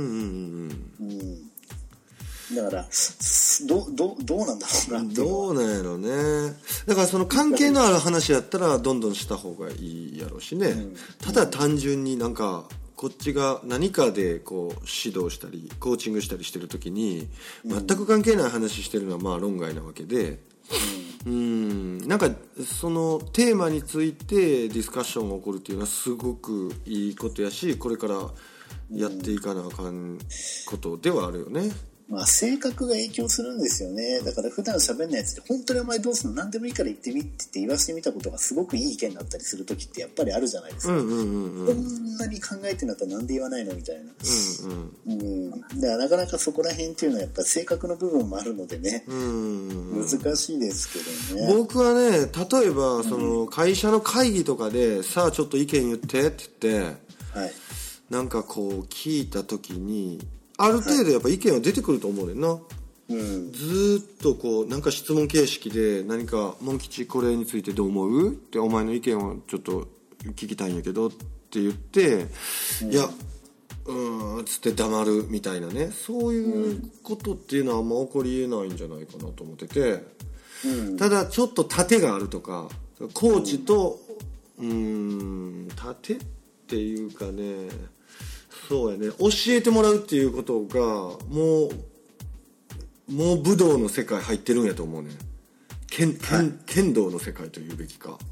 だからどうなんだろうなって。 どうなんやろうね。だからその関係のある話やったらどんどんした方がいいやろうしね、ただ単純になんかこっちが何かでこう指導したりコーチングしたりしてる時に全く関係ない話してるのはまあ論外なわけで、なんかそのテーマについてディスカッションが起こるっていうのはすごくいいことやし、これからやっていかなあかんことではあるよね。 性格が影響するんですよね。だから普段喋んないやつって本当にお前どうすんの、何でもいいから言ってみって言わしてみたことがすごくいい意見だったりする時ってやっぱりあるじゃないですか。こんなに考えてんだったらなんで言わないのみたいな。だからなかなかそこら辺っていうのはやっぱり性格の部分もあるのでね、難しいですけどね。 僕はね、例えばその会社の会議とかでさあちょっと意見言ってって言って、なんかこう聞いた時にある程度やっぱ意見は出てくると思うねんな。ずっとこうなんか質問形式で何かモン吉これについてどう思うってお前の意見をちょっと聞きたいんやけどって言って、いやつって黙るみたいなね、そういうことっていうのはあんま起こりえないんじゃないかなと思ってて、ただちょっと盾があるとかコーチと盾っていうかね、そうやね、教えてもらうっていうことがもう武道の世界入ってるんやと思うね。剣道の世界というべきか。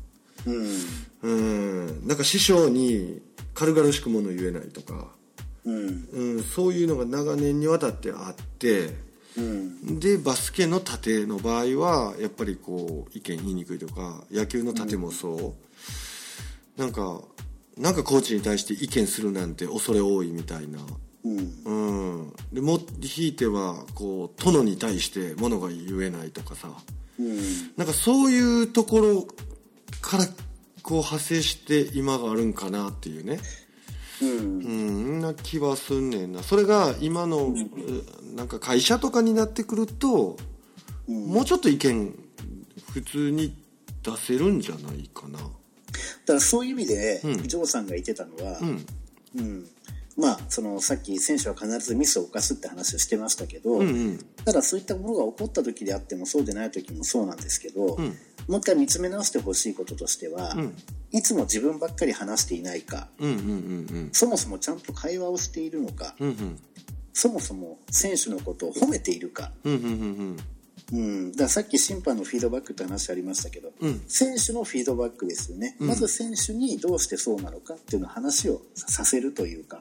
なんか師匠に軽々しくもの言えないとか、そういうのが長年にわたってあって、でバスケの盾の場合はやっぱりこう意見言いにくいとか、野球の盾もそう、なんかコーチに対して意見するなんて恐れ多いみたいな、でもひいてはこう殿に対してものが言えないとかさ、なんかそういうところからこう派生して今があるんかなっていうね、な気はすんねんな。それが今のなんか会社とかになってくると、もうちょっと意見普通に出せるんじゃないかな。 だからそういう意味で、ジョーさんが言ってたのは、まあそのさっき選手は必ずミスを犯すって話をしてましたけど、ただそういったものが起こった時であってもそうでない時もそうなんですけど、もう一回見つめ直してほしいこととしては、いつも自分ばっかり話していないか、そもそもちゃんと会話をしているのか、そもそも選手のことを褒めているか、だからさっき審判のフィードバックって話ありましたけど、選手のフィードバックですよね、まず選手にどうしてそうなのかっていうのを話をさせるというか、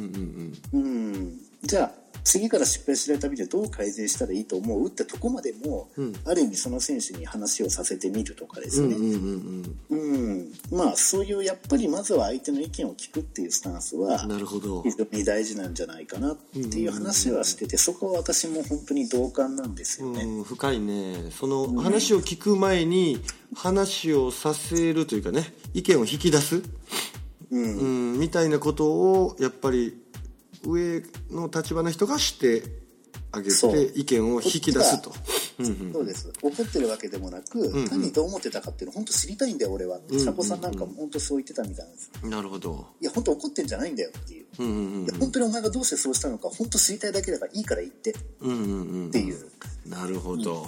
じゃあ次から失敗したたびでどう改善したらいいと思うってとこまでも、ある意味その選手に話をさせてみるとかですね、まあそういうやっぱりまずは相手の意見を聞くっていうスタンスは非常に大事なんじゃないかなっていう話はしてて、そこは私も本当に同感なんですよね。 深いね。その話を聞く前に話をさせるというかね、意見を引き出す、みたいなことをやっぱり上の立場の人がしてあげて意見を引き出すと。 そうです。怒ってるわけでもなく、単にどう思ってたかっていうのを本当知りたいんだよ俺はって、佐古さんなんかも本当そう言ってたみたいなんです。 なるほど。 いや本当怒ってんじゃないんだよっていう、いや本当にお前がどうしてそうしたのか本当知りたいだけだからいいから言ってっていう。 なるほど。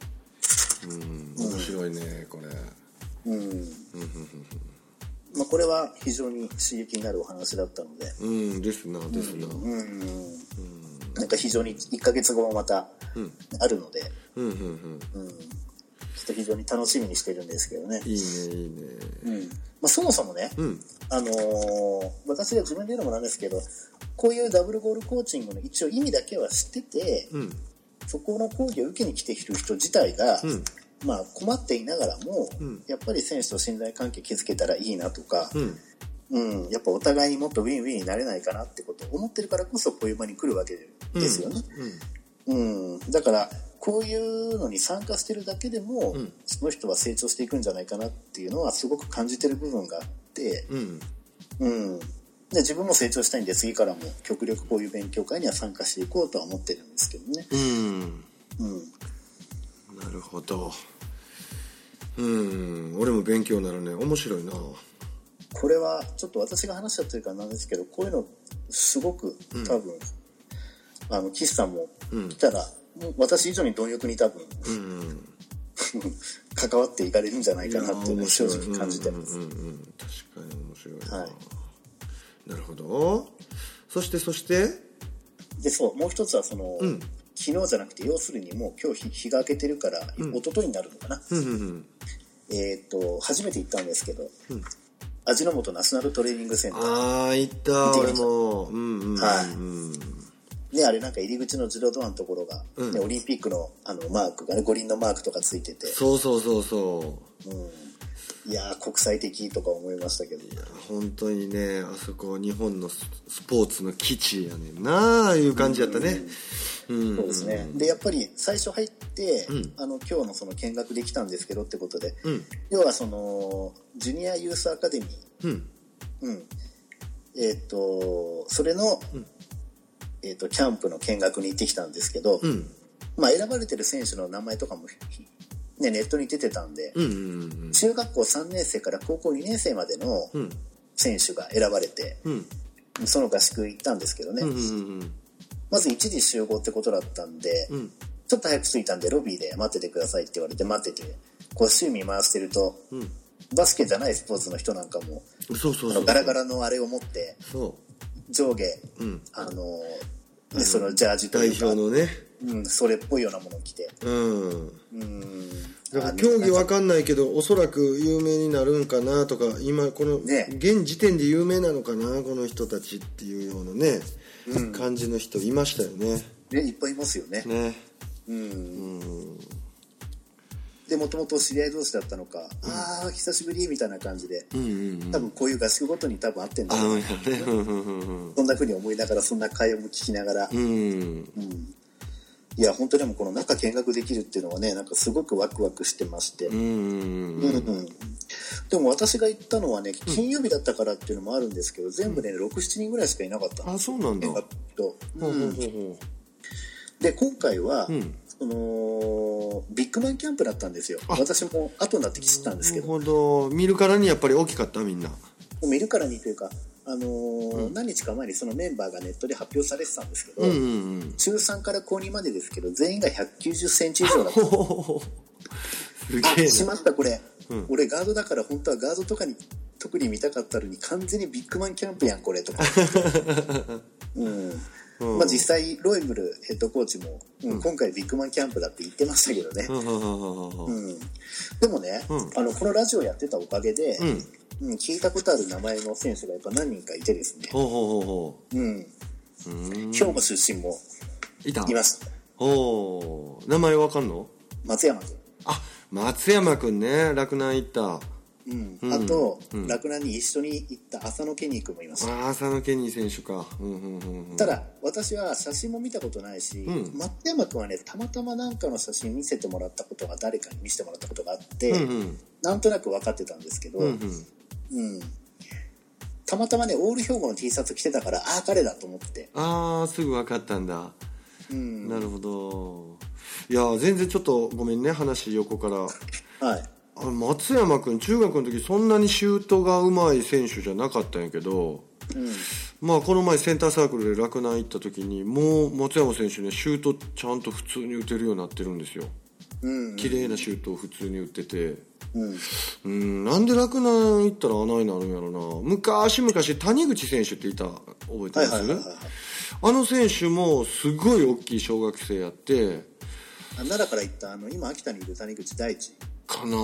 面白いねこれ。まあ、 これは非常に刺激になるお話だったので、 ですな。 なんか非常に1ヶ月後もまたあるので、ちょっと非常に楽しみにしてるんですけどね。 いいね。 まあ、そもそもね、私が自分で言うのもなんですけど、こういうダブルゴールコーチングの一応意味だけは知ってて、そこの講義を受けに来ている人自体が、まあ、困っていながらも、やっぱり選手と信頼関係築けたらいいなとか、やっぱお互いにもっとウィンウィンになれないかなってことを思ってるからこそこういう場に来るわけですよね。だからこういうのに参加してるだけでも、その人は成長していくんじゃないかなっていうのはすごく感じてる部分があって、で自分も成長したいんで次からも極力こういう勉強会には参加していこうとは思ってるんですけどね。 なるほど。俺も勉強になるね。面白いな。 これはちょっと私が話しちゃってるからなんですけど、こういうのすごく多分、岸さんも来たら、もう私以上に貪欲に多分、関わっていかれるんじゃないかなっていうのを正直感じてます。 確かに面白いな。なるほど。そしてで、そうもう一つはその、昨日じゃなくて要するにもう今日日が明けてるから、一昨日になるのかな。初めて行ったんですけど、味の素ナショナルトレーニングセンター。 行った俺も。 ね、あれなんか入り口の自動ドアのところが、オリンピックのマークがね、五輪のマークとかついてて。 そう。 いや国際的とか思いましたけど。いや本当にね、あそこ日本のスポーツの基地やねんなあいう感じやったね。 そうですね。でやっぱり最初入って、今日のその見学できたんですけどってことで、要はそのジュニアユースアカデミー、それの、キャンプの見学に行ってきたんですけど、まあ選ばれてる選手の名前とかもね、ネットに出てたんで、中学校3年生から高校2年生までの選手が選ばれて、その合宿行ったんですけどね、まず1時集合ってことだったんで、ちょっと早く着いたんでロビーで待っててくださいって言われて待ってて、こう周囲見回してると、 バスケじゃないスポーツの人なんかもガラガラのあれを持って上下、でそのジャージというか代表のね、 それっぽいようなものを着て、 だから競技わかんないけどおそらく有名になるんかなとか、今この現時点で有名なのかなこの人たちっていうようなね、感じの人いましたよね。 いっぱいいますよね。でもともと知り合い同士だったのか、久しぶりみたいな感じで、多分こういう合宿ごとに多分会ってんだろうな、そんな風に思いながら、そんな会話も聞きながら、いや本当でもこの中見学できるっていうのはね、なんかすごくワクワクしてまして、でも私が行ったのはね、金曜日だったからっていうのもあるんですけど、全部ね 6,7 人ぐらいしかいなかったんですよ。 そうなんだ。 で今回は、そのビッグマンキャンプだったんですよ。私も後になって知ったんですけど。 なるほど。見るからにやっぱり大きかった。みんな見るからにというか、何日か前にそのメンバーがネットで発表されてたんですけど、中3から高2までですけど全員が190センチ以上だった。すげえな。しまったこれ、俺ガードだから本当はガードとかに特に見たかったのに完全にビッグマンキャンプやんこれとか。実際ロイムルヘッドコーチも、今回ビッグマンキャンプだって言ってましたけどね。でもね、このラジオやってたおかげで、聞いたことある名前の選手がやっぱ何人かいてですね。兵庫出身もいます。 名前わかんの？ 松山君。 松山君ね、洛南行った。 あと、洛南に一緒に行った浅野ケニー君もいました。 浅野ケニー選手か。 ただ私は写真も見たことないし、松山君はね、たまたまなんかの写真見せてもらったことが、誰かに見せてもらったことがあって、なんとなく分かってたんですけど、たまたまねオール兵庫の T シャツ着てたから、彼だと思って。 すぐ分かったんだ。なるほど。いや全然ちょっとごめんね、話横から。松山君中学の時そんなにシュートが上手い選手じゃなかったんやけど、この前センターサークルで洛南行った時に、もう松山選手ね、シュートちゃんと普通に打てるようになってるんですよ。綺麗なシュートを普通に打ってて、なんで洛南行ったらあないなるんやろな。昔谷口選手っていた、覚えてます？あの選手もすごい大きい小学生やって、 奈良から行った今秋田にいる谷口大地かな、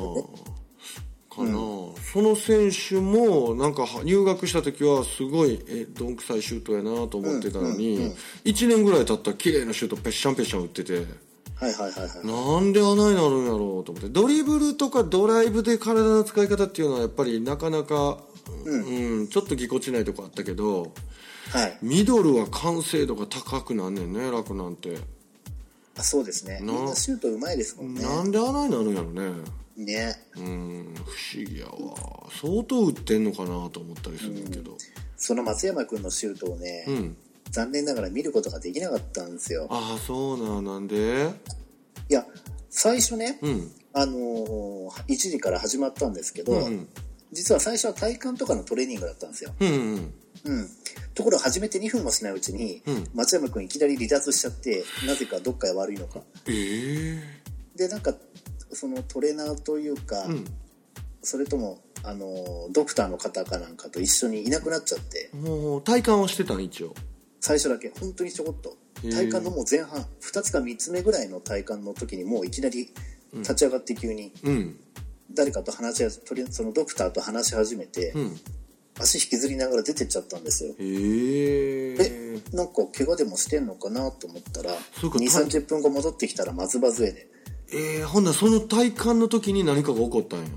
その選手もなんか入学した時はすごいどんくさいシュートやなと思ってたのに、1年ぐらい経ったら綺麗なシュートペッシャンペッシャン打ってて、なんであないなるんやろうと思って。ドリブルとかドライブで体の使い方っていうのはやっぱりなかなか、ちょっとぎこちないとこあったけど、ミドルは完成度が高くなんねんね、洛南って。 そうですね。みんなシュートうまいですもんね。 なんであないなるんやろね。不思議やわ。相当打ってんのかなと思ったりするんだけど、 その松山君のシュートをね、残念ながら見ることができなかったんですよ。 そうなんで？ いや最初ね、1時から始まったんですけど、実は最初は体幹とかのトレーニングだったんですよ。ところが始めて2分もしないうちに、松山君いきなり離脱しちゃって、なぜかどっかへ悪いのか。でなんかそのトレーナーというか、それともドクターの方かなんかと一緒にいなくなっちゃって。 もう体幹をしてたの一応。 最初だけ本当にちょこっと。体幹のもう前半2つか3つ目ぐらいの体幹の時にもういきなり立ち上がって急に、誰かとそのドクターと話し始めて。足引きずりながら出てっちゃったんですよ。なんか怪我でもしてんのかなと思ったら 2,30 分後戻ってきたら松葉杖で。 ほんならその体幹の時に何かが起こったんや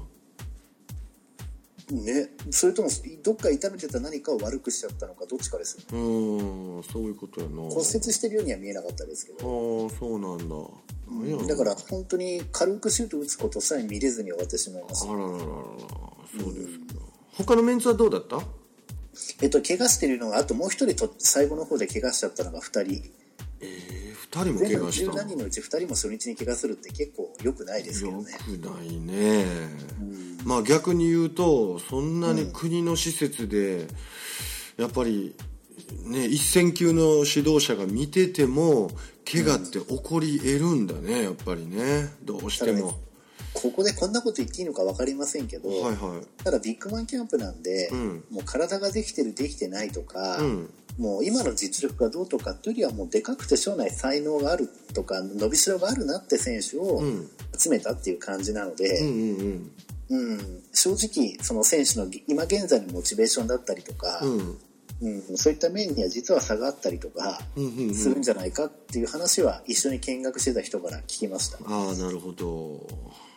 ね。それともどっか痛めてた何かを悪くしちゃったのか、どっちかです。 そういうことやな。 骨折してるようには見えなかったですけど。 そうなんだ。 だから本当に軽くシュート打つことさえ見れずに終わってしまいました。 そうですか。他のメンツはどうだった？ 怪我してるのが、あともう一人と最後の方で怪我しちゃったのが2人。 2人も怪我した。 10何人のうち2人も初日に怪我するって結構良くないですよね。 良くないね。逆に言うと、そんなに国の施設でやっぱりね、一線級の指導者が見てても怪我って起こり得るんだね、やっぱりね、どうしても。 ここでこんなこと言っていいのか分かりませんけど、 はいはい、 ただビッグマンキャンプなんで、もう体ができてるできてないとか、もう今の実力がどうとかっていうよりはもうでかくて将来才能があるとか伸びしろがあるなって選手を集めたっていう感じなので、正直その選手の今現在のモチベーションだったりとか、そういった面には実は差があったりとかするんじゃないかっていう話は一緒に見学してた人から聞きました。 ああ、なるほど。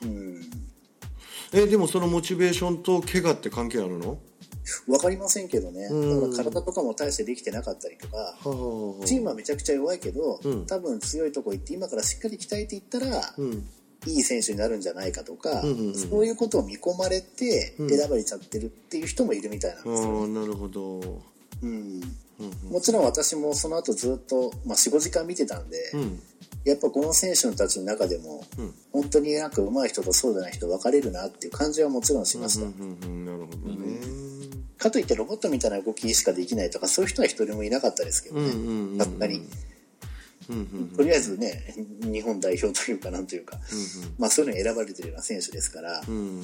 でもそのモチベーションと怪我って関係あるの？ 分かりませんけどね。だから体とかも大してできてなかったりとか、チームはめちゃくちゃ弱いけど、多分強いとこ行って今からしっかり鍛えていったら、いい選手になるんじゃないかとか、そういうことを見込まれて選ばれちゃってるっていう人もいるみたいなんですよ。 なるほど。 もちろん私もその後ずっと、4,5 時間見てたんで、やっぱこの選手たちの中でも、本当になんか上手い人とそうでない人分かれるなっていう感じはもちろんしました。なるほどね。かといってロボットみたいな動きしかできないとかそういう人は一人もいなかったですけどね、さすがに。とりあえずね、日本代表というかなんというか、そういうのに選ばれてるような選手ですから、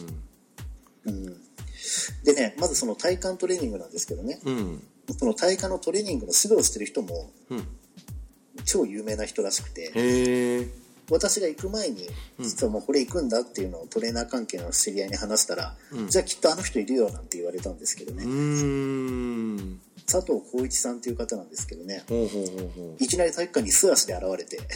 でね、まずその体幹トレーニングなんですけどね、その体幹のトレーニングの指導をしてる人も、超有名な人らしくて、私が行く前に実はもうこれ行くんだっていうのをトレーナー関係の知り合いに話したら、じゃあきっとあの人いるよなんて言われたんですけどね。佐藤浩一さんっていう方なんですけどね、いきなり体育館に素足で現れて、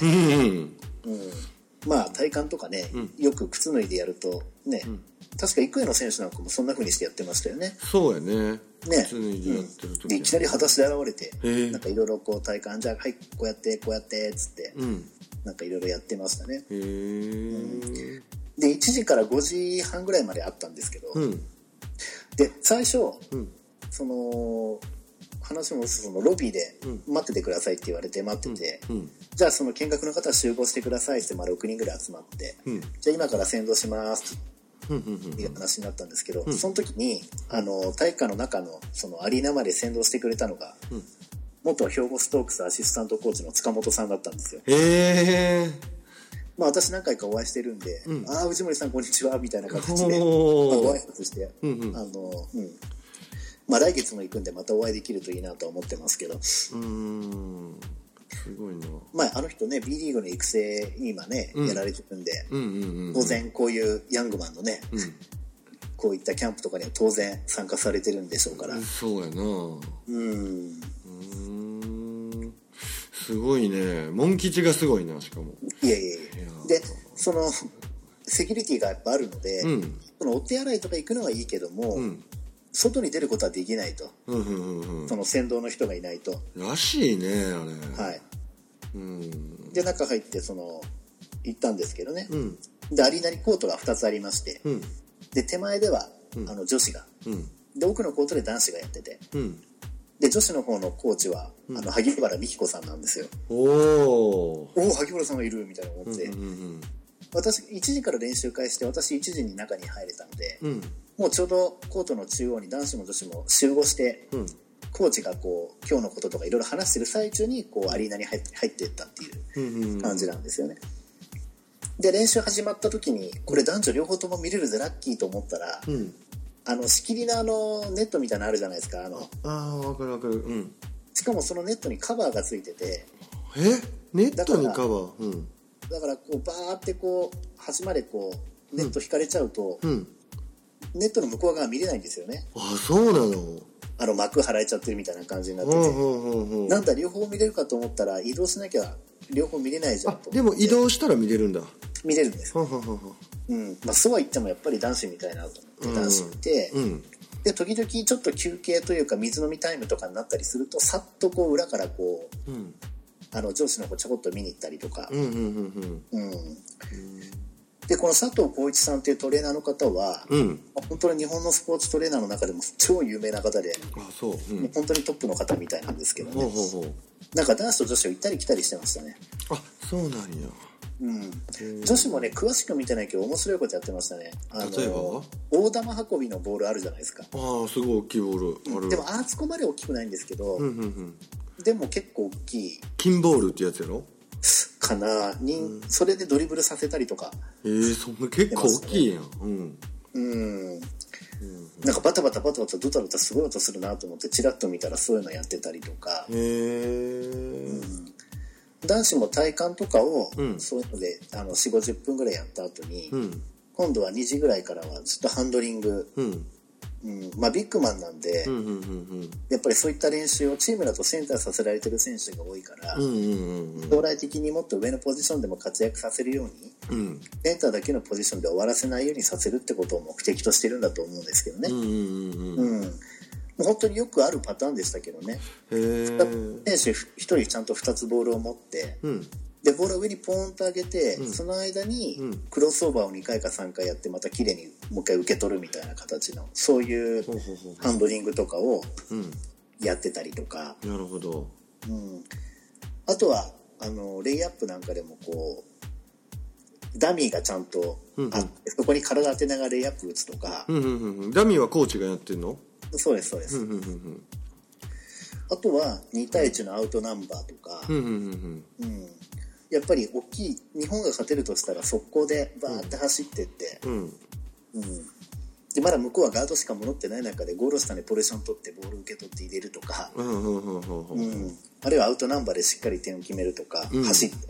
体幹とかね、よく靴脱いでやるとね、確か育英の選手なんかもそんな風にしてやってましたよね。 そうやね。 靴脱いでやってる時、でいきなり裸足で現れて、なんかいろいろこう体幹、じゃあはいこうやってこうやってっつって、なんかいろいろやってましたね。で1時から5時半ぐらいまであったんですけど、で最初、その話もそのロビーで待っててくださいって言われて待ってて、じゃあその見学の方は集合してくださいって6人ぐらい集まって、じゃあ今から先導しますっていう話になったんですけど、その時に体育館の中のそのアリーナまで先導してくれたのが、元兵庫ストークスアシスタントコーチの塚本さんだったんですよ。私何回かお会いしてるんで、内森さんこんにちはみたいな形でご挨拶して、来月も行くんでまたお会いできるといいなとは思ってますけど、すごいな。 あの人ね B リーグの育成に今ね、やられてるんで、当然こういうヤングマンのね、こういったキャンプとかには当然参加されてるんでしょうから。 そうやな。すごいね。モン吉がすごいな。しかもいやでそのセキュリティがやっぱあるので、そのお手洗いとか行くのはいいけども、外に出ることはできないと、その先導の人がいないとらしいね、あれ。 はい。で中入って行ったんですけどね、でアリーナにコートが2つありまして、で手前では女子が、で奥のコートで男子がやってて、で女子の方のコーチは萩原美希子さんなんですよ。お萩原さんがいるみたいな思って、私1時から練習開始して私1時に中に入れたので、もうちょうどコートの中央に男子も女子も集合して、コーチがこう今日のこととかいろいろ話してる最中にこうアリーナに入っていったっていう感じなんですよね。で練習始まった時にこれ男女両方とも見れるぜラッキーと思ったら、仕切りのネットみたいなのあるじゃないですか。 分かる分かる。 しかもそのネットにカバーがついてて、 ネットにカバー、 だからこうバーってこう端までこうネット引かれちゃうと、ネットの向こう側見れないんですよね。 そうなの。 幕張えちゃってるみたいな感じになってて、なんだ両方見れるかと思ったら移動しなきゃ両方見れないじゃんと。 でも移動したら見れるんだ。 見れるんです。そうは言ってもやっぱり男子みたいなと思って男子見て、で時々ちょっと休憩というか水飲みタイムとかになったりするとさっとこう裏からこう、上司の子ちょこっと見に行ったりとか、でこの佐藤浩一さんっていうトレーナーの方は、本当に日本のスポーツトレーナーの中でも超有名な方で、本当にトップの方みたいなんですけどね、なんか男子と女子を行ったり来たりしてましたね。 そうなんや。 女子もね詳しく見てないけど面白いことやってましたね。 例えば大玉運びのボールあるじゃないですか。 すごい大きいボールある。 でもあそこまで大きくないんですけど、でも結構大きい金ボールってやつやろ。 かなに、それでドリブルさせたりとか、 そんな結構大きいやん。 なんかバタバタドタドタすごい音するなと思ってチラッと見たらそういうのやってたりとか、男子も体幹とかを、そういうので4、50分ぐらいやった後に、今度は2時ぐらいからはずっとハンドリング、まあビッグマンなんで、やっぱりそういった練習をチームだとセンターさせられてる選手が多いから、将来的にもっと上のポジションでも活躍させるように、センターだけのポジションで終わらせないようにさせるってことを目的としてるんだと思うんですけどね。もう本当によくあるパターンでしたけどね。選手1人ちゃんと2つボールを持って、でボールを上にポーンと上げて、その間にクロスオーバーを2回か3回やってまた綺麗にもう一回受け取るみたいな形のそういうハンドリングとかをやってたりとか、 なるほど。 あとはレイアップなんかでもこうダミーがちゃんとあって、そこに体当てながらレイアップ打つとか、 ダミーはコーチがやってんの？ そうですそうです。あとは2対1のアウトナンバーとか、やっぱり大きい日本が勝てるとしたら速攻でバーって走ってって、でまだ向こうはガードしか戻ってない中でゴール下にポジション取ってボール受け取って入れるとか、あるいはアウトナンバーでしっかり点を決めるとか、走って、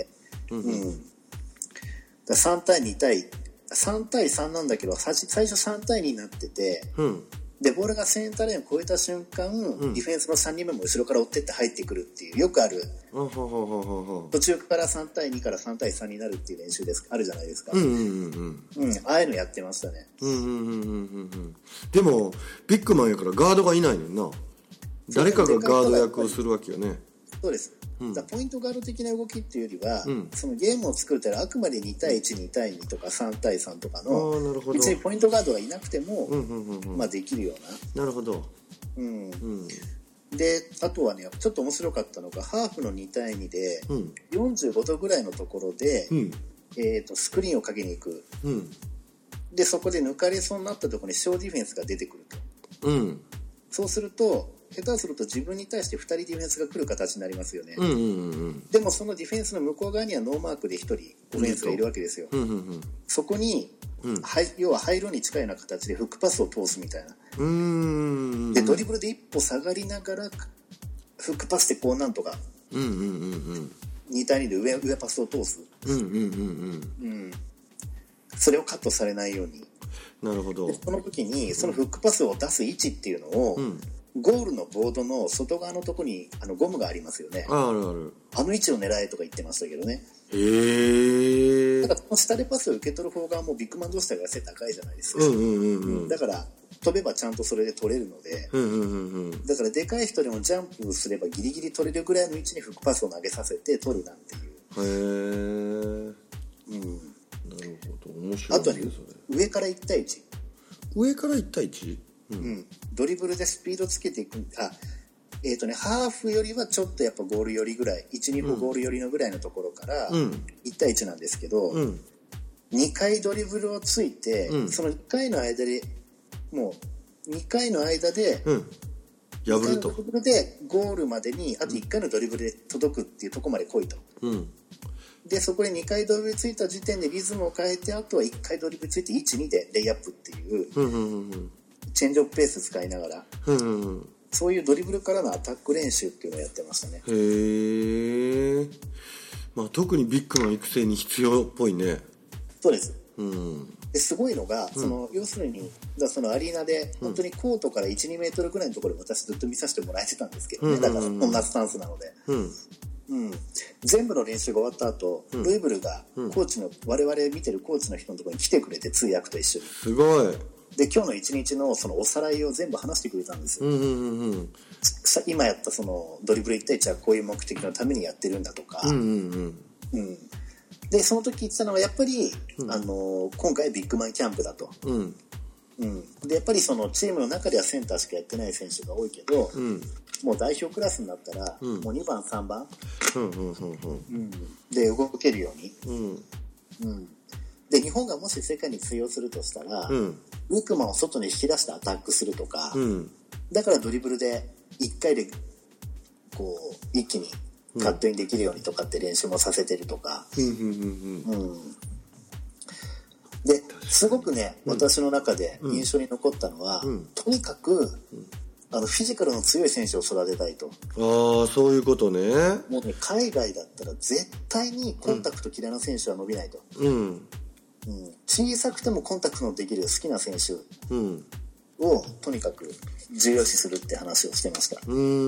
だ3対2対3対3なんだけど最初3対2になってて、でボールがセンターラインを越えた瞬間、ディフェンスの3人目も後ろから追ってって入ってくるっていうよくある、途中から3対2から3対3になるっていう練習ですあるじゃないですか。ああいうのやってましたね。 でもビッグマンやからガードがいないのにな、誰かがガード役をするわけよね。 そうです。だポイントガード的な動きっていうよりは、そのゲームを作るたらあくまで2対1、2対2とか3対3とかの別にポイントガードがいなくても、まあできるような。 なるほど。 であとはねちょっと面白かったのがハーフの2対2で、45度ぐらいのところで、スクリーンをかけに行く、でそこで抜かれそうになったところに小ディフェンスが出てくると、そうすると下手すると自分に対して2人ディフェンスが来る形になりますよね。でもそのディフェンスの向こう側にはノーマークで1人オフェンスがいるわけですよ。そこに、要は廃炉に近いような形でフックパスを通すみたいな。でドリブルで一歩下がりながらフックパスでこうなんとか2対2で上パスを通す。それをカットされないように。 なるほど。 その時にそのフックパスを出す位置っていうのを、ゴールのボードの外側のとこにゴムがありますよね。 あるある。 あの位置を狙えとか言ってましたけどね。だからこの下でパスを受け取る方がもうビッグマン同士だから背高いじゃないですか。だから飛べばちゃんとそれで取れるので、だからでかい人でもジャンプすればギリギリ取れるぐらいの位置にフックパスを投げさせて取るなんていう。 なるほど、面白いね。 あとね上から1対1。 上から1対 1？ ドリブルでスピードつけていく。ハーフよりはちょっとやっぱゴール寄りぐらい 1,2 歩ゴール寄りのぐらいのところから1対1なんですけど、2回ドリブルをついて、その1回の間でもう2回の間で、 破るとドリブルでゴールまでにあと1回のドリブルで届くっていうところまで来いと、でそこで2回ドリブルついた時点でリズムを変えて、あとは1回ドリブルついて 1,2 でレイアップっていう、チェンジオブペース使いながら、そういうドリブルからのアタック練習っていうのをやってましたね。 へえ。まあ特にビッグマン育成に必要っぽいね。 そうです。ですごいのが、要するにそのアリーナで本当にコートから 1,2 メートルぐらいのところで私ずっと見させてもらえてたんですけどね。だからこんなスタンスなので。全部の練習が終わった後、ルイブルがコーチの我々見てるコーチの人のところに来てくれて、通訳と一緒に。 すごい。 で今日の一日のそのおさらいを全部話してくれたんですよ。今やったそのドリブル1対1はこういう目的のためにやってるんだとか、でその時言ってたのはやっぱり、今回ビッグマンキャンプだと、でやっぱりそのチームの中ではセンターしかやってない選手が多いけど、もう代表クラスになったら、もう2番3番、で動けるように、で日本がもし世界に通用するとしたら、ビッグマンを外に引き出してアタックするとか、だからドリブルで1回でこう一気に勝手にできるようにとかって練習もさせてるとか、ですごくね、私の中で印象に残ったのは、とにかくフィジカルの強い選手を育てたいと。 ああ、そういうことね。 もうね、海外だったら絶対にコンタクト嫌いな選手は伸びないと。小さくてもコンタクトのできる好きな選手をとにかく重要視するって話をしてました。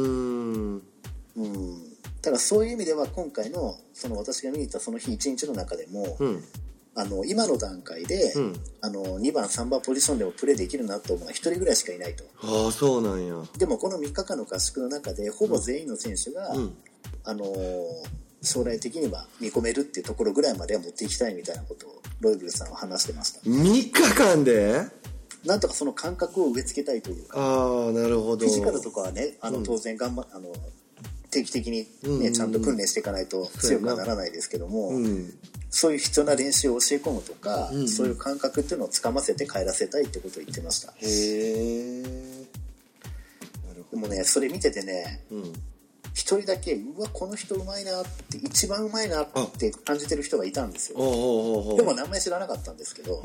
だからそういう意味では今回のその私が見に行ったその日一日の中でも、今の段階で、2番3番ポジションでもプレーできるなと思うのは1人ぐらいしかいないと。 ああ、そうなんや。 でもこの3日間の合宿の中でほぼ全員の選手が、将来的には見込めるっていうところぐらいまでは持っていきたいみたいなことをロイブルさんは話してました。 3日間でなんとかその感覚を植え付けたいというか。 ああ、なるほど。 フィジカルとかはね、当然定期的にね、ちゃんと訓練していかないと強くはならないですけども、そういう必要な練習を教え込むとか、そういう感覚っていうのをつかませて帰らせたいってことを言ってました。でもね、それ見ててね、一人だけうわこの人うまいなって一番うまいなって感じてる人がいたんですよ。でも名前知らなかったんですけど、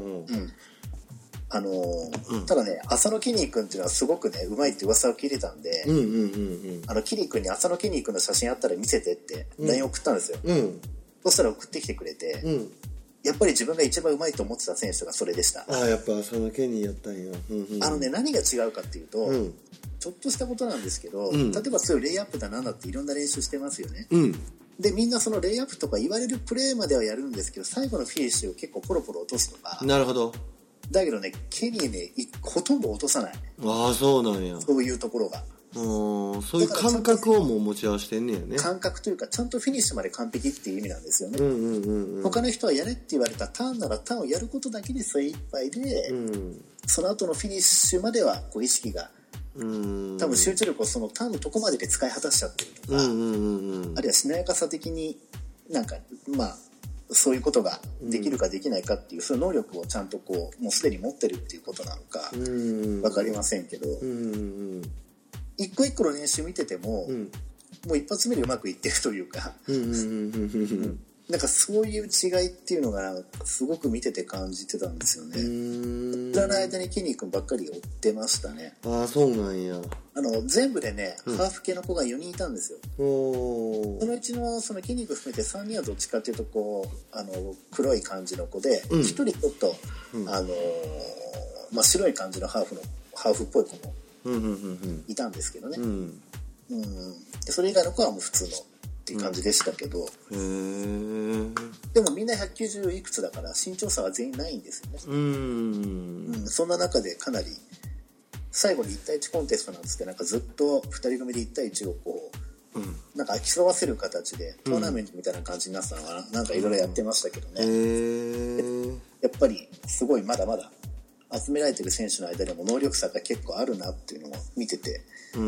ただね、浅野キニー君っていうのはすごくねうまいって噂を聞いてたんで、キニー君に浅野キニー君の写真あったら見せてって LINE 送ったんですよ。そしたら送ってきてくれて、やっぱり自分が一番うまいと思ってた選手がそれでした。 やっぱ浅野ケニーやったんや。 何が違うかっていうと、ちょっとしたことなんですけど、例えばそういうレイアップだなんだっていろんな練習してますよね。でみんなそのレイアップとか言われるプレーまではやるんですけど、最後のフィニッシュを結構ポロポロ落とすとか。 なるほど。 だけどね、ケニーねほとんど落とさない。 ああ、そうなんや。 そういうところが。 そういう感覚をもう持ち合わせてんねやね。 感覚というかちゃんとフィニッシュまで完璧っていう意味なんですよね。他の人はやれって言われたターンならターンをやることだけで精一杯で、その後のフィニッシュまではこう意識が多分集中力をそのターンのとこまでで使い果たしちゃってるとか、あるいはしなやかさ的になんかそういうことができるかできないかっていう、そういう能力をちゃんとこうもうすでに持ってるっていうことなのか分かりませんけど、一個一個の練習見てても、もう一発目でうまくいってるというか、なんかそういう違いっていうのがすごく見てて感じてたんですよね。知らない間にケニー君ばっかり追ってましたね。 ああ、そうなんや。 全部でね、ハーフ系の子が4人いたんですよ。そのうちのそのケニー君含めて3人はどっちかっていうとこう黒い感じの子で、1人ちょっと、白い感じのハーフっぽい子もいたんですけどね。でそれ以外の子はもう普通のっていう感じでしたけど、でもみんな190いくつだから身長差は全員ないんですよね。そんな中でかなり最後に1対1コンテストなんですけど、なんかずっと2人組で1対1をこう、なんか競わせる形でトーナメントみたいな感じになってたのかな、なんかいろいろやってましたけどね。やっぱりすごいまだまだ集められてる選手の間でも能力差が結構あるなっていうのを見てて、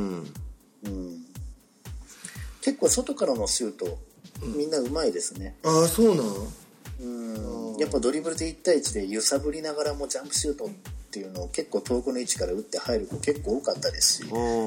結構外からのシュートみんなうまいですね。 ああ、そうなの。 やっぱドリブルで1対1で揺さぶりながらもジャンプシュートっていうのを結構遠くの位置から打って入る子結構多かったですし、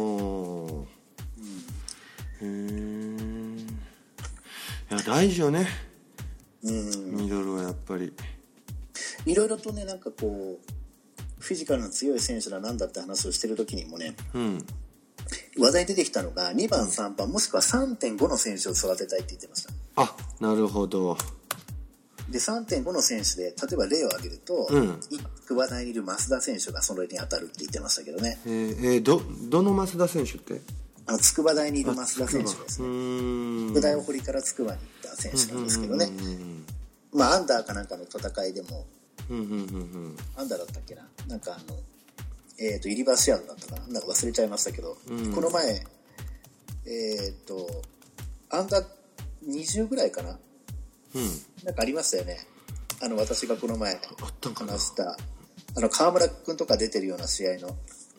いや大事よね。ミドルはやっぱりいろいろとね、なんかこうフィジカルの強い選手だなんだって話をしてる時にもね、話題出てきたのが2番3番もしくは 3.5 の選手を育てたいって言ってました。 あ、なるほど。 で 3.5 の選手で例えば例を挙げると、話題にいる増田選手がそれに当たるって言ってましたけどね。 どの増田選手って？ 筑波大にいる増田選手ですね。九大お堀から筑波に行った選手なんですけどね。アンダーかなんかの戦いでも、アンダーだったっけな、なんかユニバーシアードだったかな、なんか忘れちゃいましたけど、この前アンダー20ぐらいかな、なんかありましたよね。私がこの前話した河村くんとか出てるような試合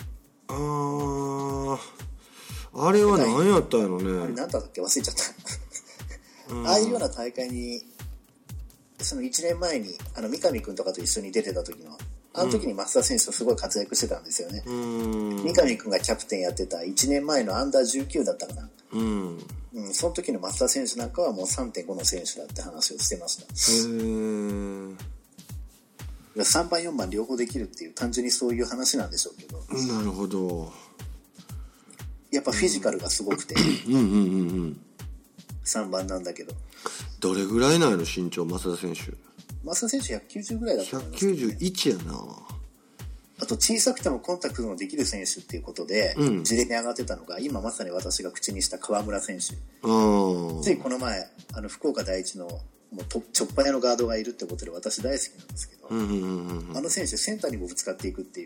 の、 あれは何やったんやろね。 あれ何だったっけ忘れちゃったああいうような大会にその1年前に三上くんとかと一緒に出てた時のあの時に増田選手とすごい活躍してたんですよね。三上君がキャプテンやってた1年前のアンダー19だったかな。その時の増田選手なんかはもう 3.5 の選手だって話をしてました。3番4番両方できるっていう単純にそういう話なんでしょうけど。 なるほど。 やっぱフィジカルがすごくて3番なんだけど。 どれぐらいなの身長、増田選手。 増田選手190ぐらいだと思います、ね、 191やな。 あと小さくてもコンタクトのできる選手っていうことで、事例に上がってたのが今まさに私が口にした河村選手。ついこの前福岡第一のもうちょっぱやのガードがいるってことで私大好きなんですけど、あの選手センターにもぶつかっていくっていう。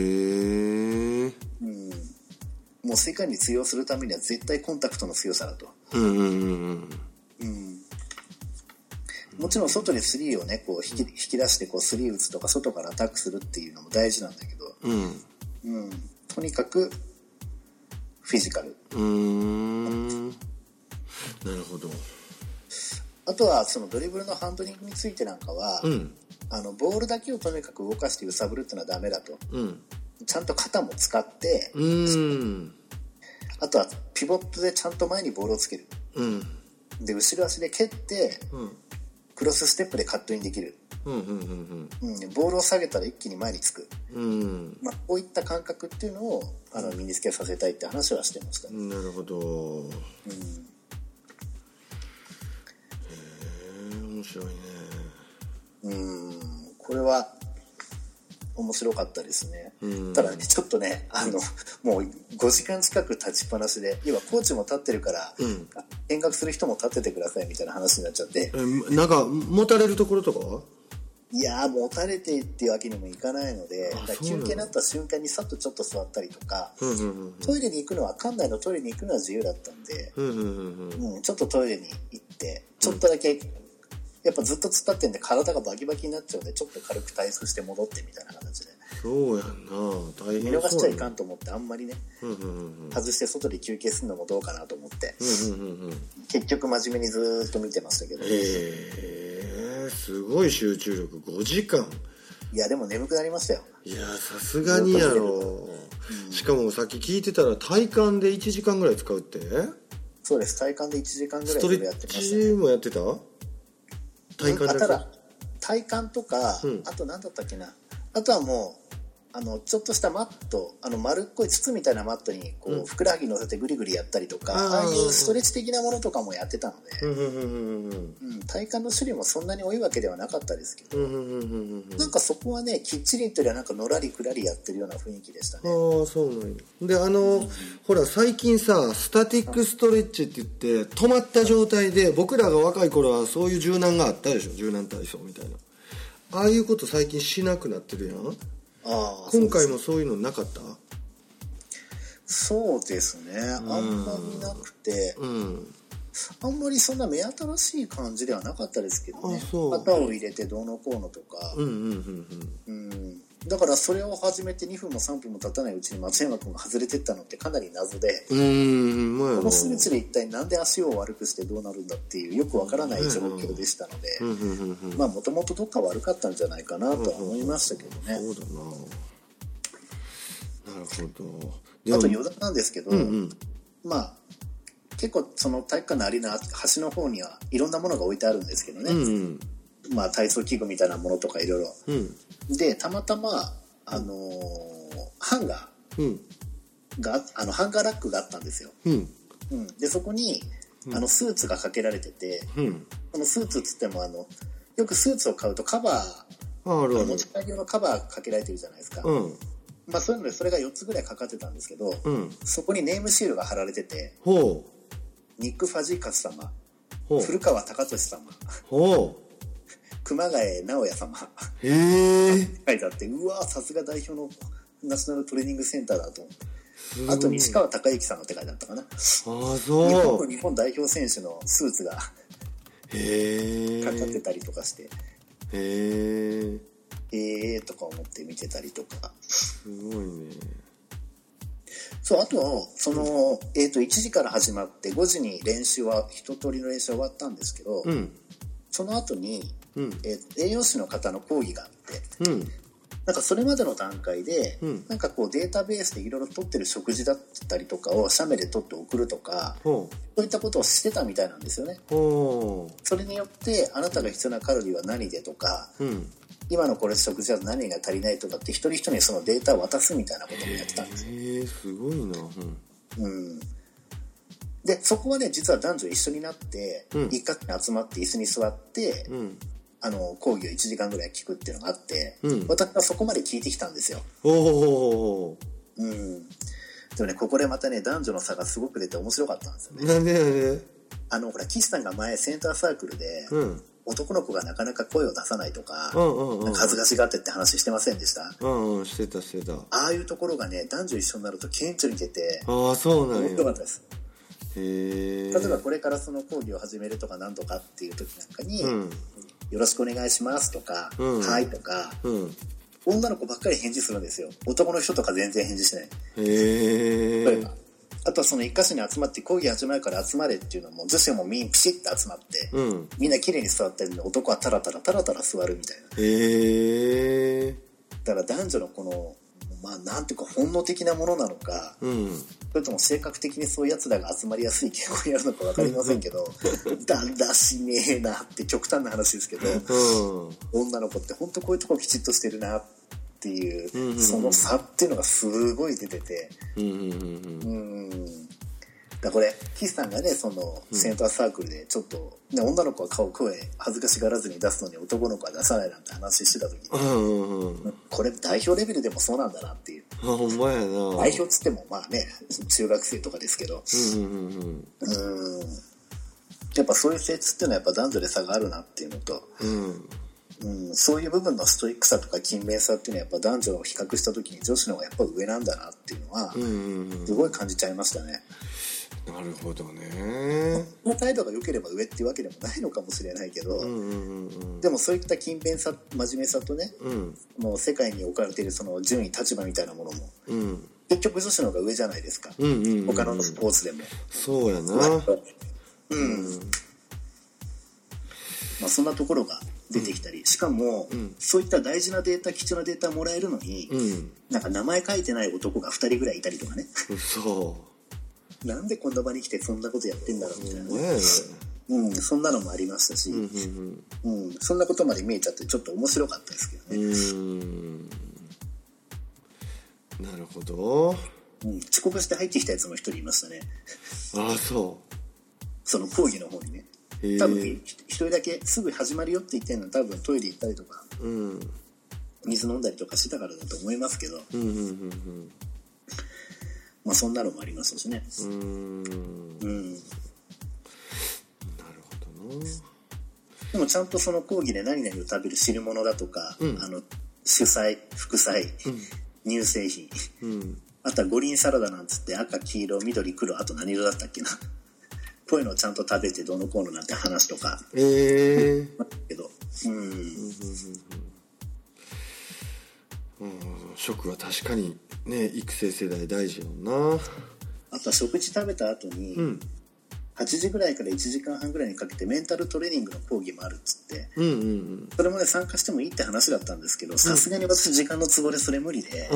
もう世界に通用するためには絶対コンタクトの強さだと。もちろん外でスリーをねこう引き出してこうスリー打つとか外からアタックするっていうのも大事なんだけど、とにかくフィジカル。 なるほど。 あとはそのドリブルのハンドリングについてなんかは、ボールだけをとにかく動かして揺さぶるってのはダメだと、ちゃんと肩も使って、あとはピボットでちゃんと前にボールをつける、で後ろ足で蹴って、クロスステップでカットインできる、ボールを下げたら一気に前につく、こういった感覚っていうのを身につけさせたいって話はしてましたね。 なるほど。面白いね。 これは面白かったですね。ただねちょっとねもう5時間近く立ちっぱなしで、要はコーチも立ってるから、見学する人も立っててくださいみたいな話になっちゃって、 なんか持たれるところとかは？ いや持たれてっていうわけにもいかないので、だ休憩になった瞬間にさっとちょっと座ったりとか、トイレに行くのは館内のトイレに行くのは自由だったんで、ちょっとトイレに行ってちょっとだけ、やっぱずっと突っ立ってんで体がバキバキになっちゃうんで、ちょっと軽く体操して戻ってみたいな形で。 そうやんな、大変そう。 見逃しちゃいかんと思ってあんまりね、外して外で休憩するのもどうかなと思って、結局真面目にずっと見てましたけど。 すごい集中力。5時間。 いやでも眠くなりましたよ。 いやさすがにやろ、しかもさっき聞いてたら体感で1時間ぐらい使うって。 そうです、体感で1時間ぐらいやってました、ね。 ストレッチもやってた？体感だけ？ ただ体感とか、あと何だったっけな、あとはもうちょっとしたマット、丸っこい筒みたいなマットにこう、ふくらはぎ乗せてグリグリやったりとか、ああいうストレッチ的なものとかもやってたので、体幹の種類もそんなに多いわけではなかったですけど、なんかそこはねきっちりというよりはなんかのらりくらりやってるような雰囲気でしたね。 ああそうなんや。でほら最近さスタティックストレッチって言って止まった状態で、僕らが若い頃はそういう柔軟があったでしょ、柔軟体操みたいな。ああいうこと最近しなくなってるやん。今回もそういうのなかった？ そうですね、あんまりなくて、あんまりそんな目新しい感じではなかったですけどね。肩を入れてどうのこうのとか、だからそれを始めて2分も3分も経たないうちに松山君が外れてったのってかなり謎で、このスーツで一体なんで足を悪くしてどうなるんだっていうよくわからない状況でしたので、まあもともとどっか悪かったんじゃないかなとは思いましたけどね。 そうだな。なるほど。 あと余談なんですけど、まあ結構その体育館のアリーナ端の方にはいろんなものが置いてあるんですけどね、まあ体操器具みたいなものとかいろいろで、たまたまハンガーが、ハンガーラックがあったんですよ、でそこにスーツがかけられてて、このスーツっつってもよくスーツを買うとカバー、持ち帰り用のカバーかけられてるじゃないですか、まあそういうのでそれが4つぐらいかかってたんですけど、そこにネームシールが貼られてて、ニック・ファジーカス様、古川貴俊様、熊谷直也様書いてあって、うわさすが代表のナショナルトレーニングセンターだと思って、あと西川貴之さんのって書いてあったかな。日本代表選手のスーツがかかってたりとかして、とか思って見てたりとか。 すごいね。 そう、あと1時から始まって5時に一通りの練習は終わったんですけど、その後に、栄養士の方の講義があって、 なんかそれまでの段階で、なんかこうデータベースでいろいろ取ってる食事だったりとかを写メで取って送るとか、そういったことをしてたみたいなんですよね。それによってあなたが必要なカロリーは何でとか、今のこれ食事は何が足りないとかって一人一人にそのデータを渡すみたいなこともやってたんですよ。 すごいな。 でそこはね実は男女一緒になって、一箇所に集まって椅子に座って、講義を1時間ぐらい聞くっていうのがあって、私はそこまで聞いてきたんですよ。でもねここでまたね男女の差がすごく出て面白かったんですよね。 なんでほら岸さんが前センターサークルで、男の子がなかなか声を出さないとか、恥ずかしがってって話してませんでした？ してた。 ああいうところがね男女一緒になると顕著に出て、 そうなんや。 面白かったです。例えばこれからその講義を始めるとか何とかっていう時なんかに、よろしくお願いしますとか、はいとか、女の子ばっかり返事するんですよ。男の人とか全然返事しない。例えばあとはその一箇所に集まって講義始まるから集まれっていうのも女子もみんなピシッと集まって、みんな綺麗に座ってるんで男はタラタラ座るみたいな。だから男女のこのなんていうか本能的なものなのか、それとも性格的にそういうやつらが集まりやすい傾向にあるのか分かりませんけどだらしねえなって極端な話ですけど、女の子って本当こういうとこきちっとしてるなっていう、その差っていうのがすごい出てて、だこれ岸さんがねそのセンターサークルでちょっと、ね、女の子は声恥ずかしがらずに出すのに男の子は出さないなんて話してた時に、これ代表レベルでもそうなんだなっていう。 ほんまやな。 代表つってもまあね中学生とかですけど、やっぱそういう性質っていうのはやっぱ男女で差があるなっていうのと、そういう部分のストイックさとか勤勉さっていうのはやっぱ男女を比較した時に女子の方がやっぱ上なんだなっていうのはすごい感じちゃいましたね。 なるほどね。 態度が良ければ上っていうわけでもないのかもしれないけど、でもそういった勤勉さ真面目さとね、もう世界に置かれているその順位立場みたいなものも、結局女子の方が上じゃないですか、他のスポーツでも。 そうやな。 そんなところが出てきたり、しかも、そういった大事なデータ貴重なデータもらえるのに、なんか名前書いてない男が2人ぐらいいたりとかね。なんでこんな場に来てそんなことやってんだろうみたいなね。そんなのもありましたし、そんなことまで見えちゃってちょっと面白かったですけどね。 なるほど。 遅刻して入ってきたやつも一人いましたね。その講義の方にね。多分一人だけすぐ始まるよって言ってんの多分トイレ行ったりとか、水飲んだりとかしてたからだと思いますけど、そんなのもありますしね。なるほどな。 でもちゃんとその講義で何々を食べる汁物だとか、主菜副菜、乳製品、あとは五輪サラダなんつって赤黄色緑黒あと何色だったっけなこういうのをちゃんと食べてどうのこうのなんて話とかけど、 食は確かにね育成世代大事よな。 あとは食事食べた後に、8時ぐらいから1時間半ぐらいにかけてメンタルトレーニングの講義もあるっつって、それもね参加してもいいって話だったんですけど、さすがに私時間の都合でそれ無理で、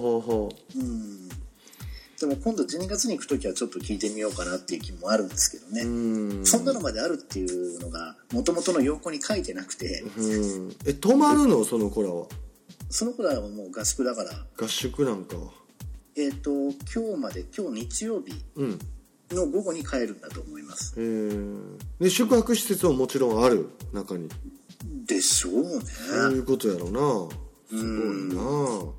でも今度12月に行くときはちょっと聞いてみようかなっていう気もあるんですけどね。そんなのまであるっていうのが元々の要項に書いてなくて、 泊まるのその子らは？ その子らはもう合宿だから。 合宿なんか。 今日日曜日の午後に帰るんだと思います。 で宿泊施設ももちろんある中に。 でしょうね。 そういうことやろうな。すごいな。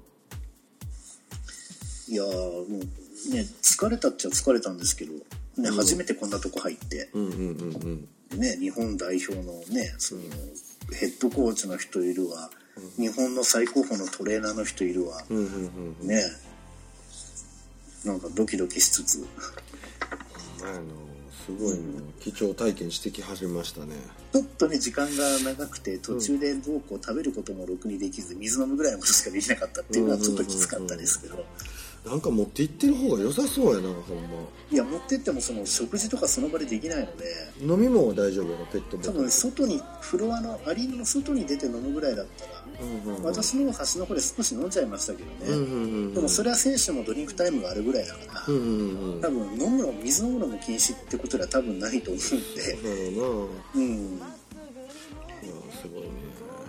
いやもうね疲れたっちゃ疲れたんですけど、ね初めてこんなとこ入って、ね日本代表のねそのヘッドコーチの人いるわ、日本の最高峰のトレーナーの人いるわ、ねなんかドキドキしつつ、 すごい貴重体験してき始めましたね。 ちょっとね時間が長くて途中で食べることもろくにできず水飲むぐらいのことしかできなかったっていうのはちょっときつかったですけど、 なんか持って行ってる方が良さそうやな、ほんま。 いや、持ってってもその食事とかその場でできないので。 飲み物は大丈夫やろ、ペットボトル。 多分外に、フロアのアリーナの外に出て飲むぐらいだったら、私の端の方で少し飲んじゃいましたけどね、でもそれは選手もドリンクタイムがあるぐらいだから、多分水飲むのも禁止ってことでは多分ないと思うんで。 なるほどな。すごいね。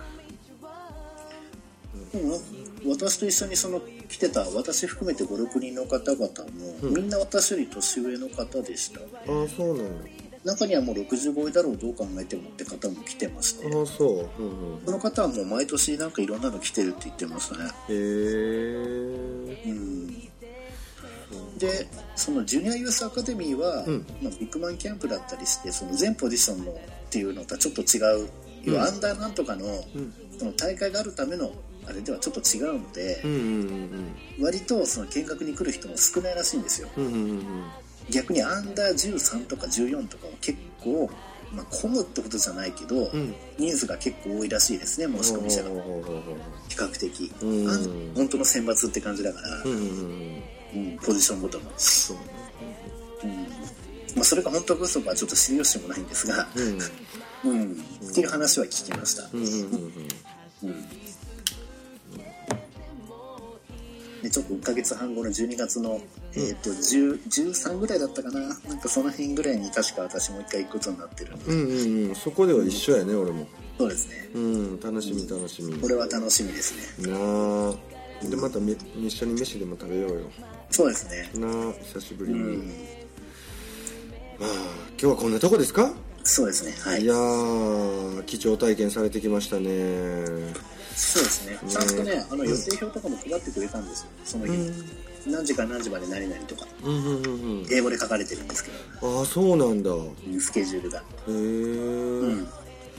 でも私と一緒に来てた、私含めて 5,6 人の方々も、みんな私より年上の方でした。 ああ、そうなんや。 中にはもう60超えだろう、どう考えてもって方も来てまして。 ああ、そう。 その方はもう毎年なんかいろんなの来てるって言ってましたね。 へえ。 で、そのジュニアユースアカデミーは、ビッグマンキャンプだったりして、その全ポジションのっていうのとはちょっと違う、要はアンダーなんとかの、その大会があるためのあれではちょっと違うので、割とその見学に来る人も少ないらしいんですよ。逆にアンダー13とか14とかは結構、混むってことじゃないけど、人数が結構多いらしいですね、申し込み者が。比較的。本当の選抜って感じだから、ポジションごとの。それが本当か嘘かはちょっと知る由もないんですが、っていう話は聞きました。でちょっと1ヶ月半後の12月の、13ぐらいだったかな、なんかその辺ぐらいに確か私もう一回行くことになってるんで、 そこでは一緒やね、俺も。 そうですね。 楽しみ楽しみ。 これは楽しみですね。 でまた一緒に飯でも食べようよ。 そうですね。 久しぶりに。今日はこんなとこですか？ そうですね。はい。 いやー、貴重体験されてきましたね。 そうですね。ちゃんとね、予定表とかも配ってくれたんですよ。その日、何時から何時まで何々とか、英語で書かれてるんですけど。 ああ、そうなんだ。 スケジュールが。 へえ。なる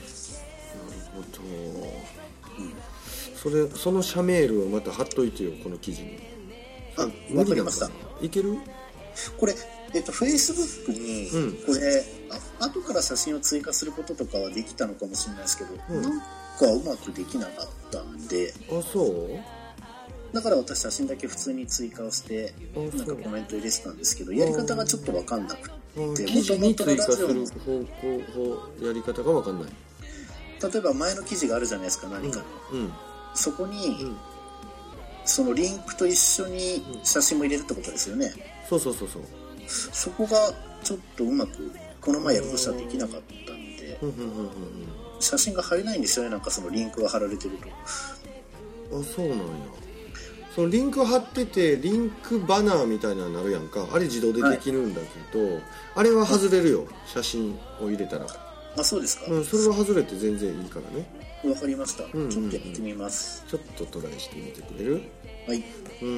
ほど。その社メールをまた貼っといてよ、この記事に。 わかりました。 いける？ これ、Facebook に、これ、後から写真を追加することとかはできたのかもしれないですけど、なんかうまくできなかったんで。 あ、そう？ だから私写真だけ普通に追加をして、なんかコメント入れてたんですけど、やり方がちょっとわかんなくて、 記事に追加するやり方がわかんない。 例えば前の記事があるじゃないですか、何かの。そこに、そのリンクと一緒に写真も入れるってことですよね。 そう。 そこがちょっとうまくこの前やるとしたらできなかったんで、写真が貼れないんですよね、なんかそのリンクが貼られてると。あ、そうなんや。そのリンク貼っててリンクバナーみたいなのになるやんか。あれ自動でできるんだけど、あれは外れるよ、写真を入れたら。 あ、そうですか。 それは外れて全然いいからね。 わかりました。ちょっとやってみます。 ちょっとトライしてみてくれる？ はい。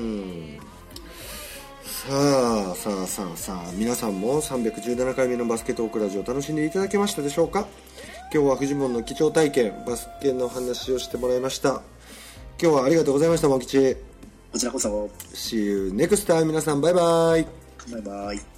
さあ皆さんも317回目のバスケトークラジオ楽しんでいただけましたでしょうか？今日はフジモンの貴重体験、バスケの話をしてもらいました。今日はありがとうございました、モン吉。 こちらこそ。 See you next time。 皆さんバイバイ。 バイバイ。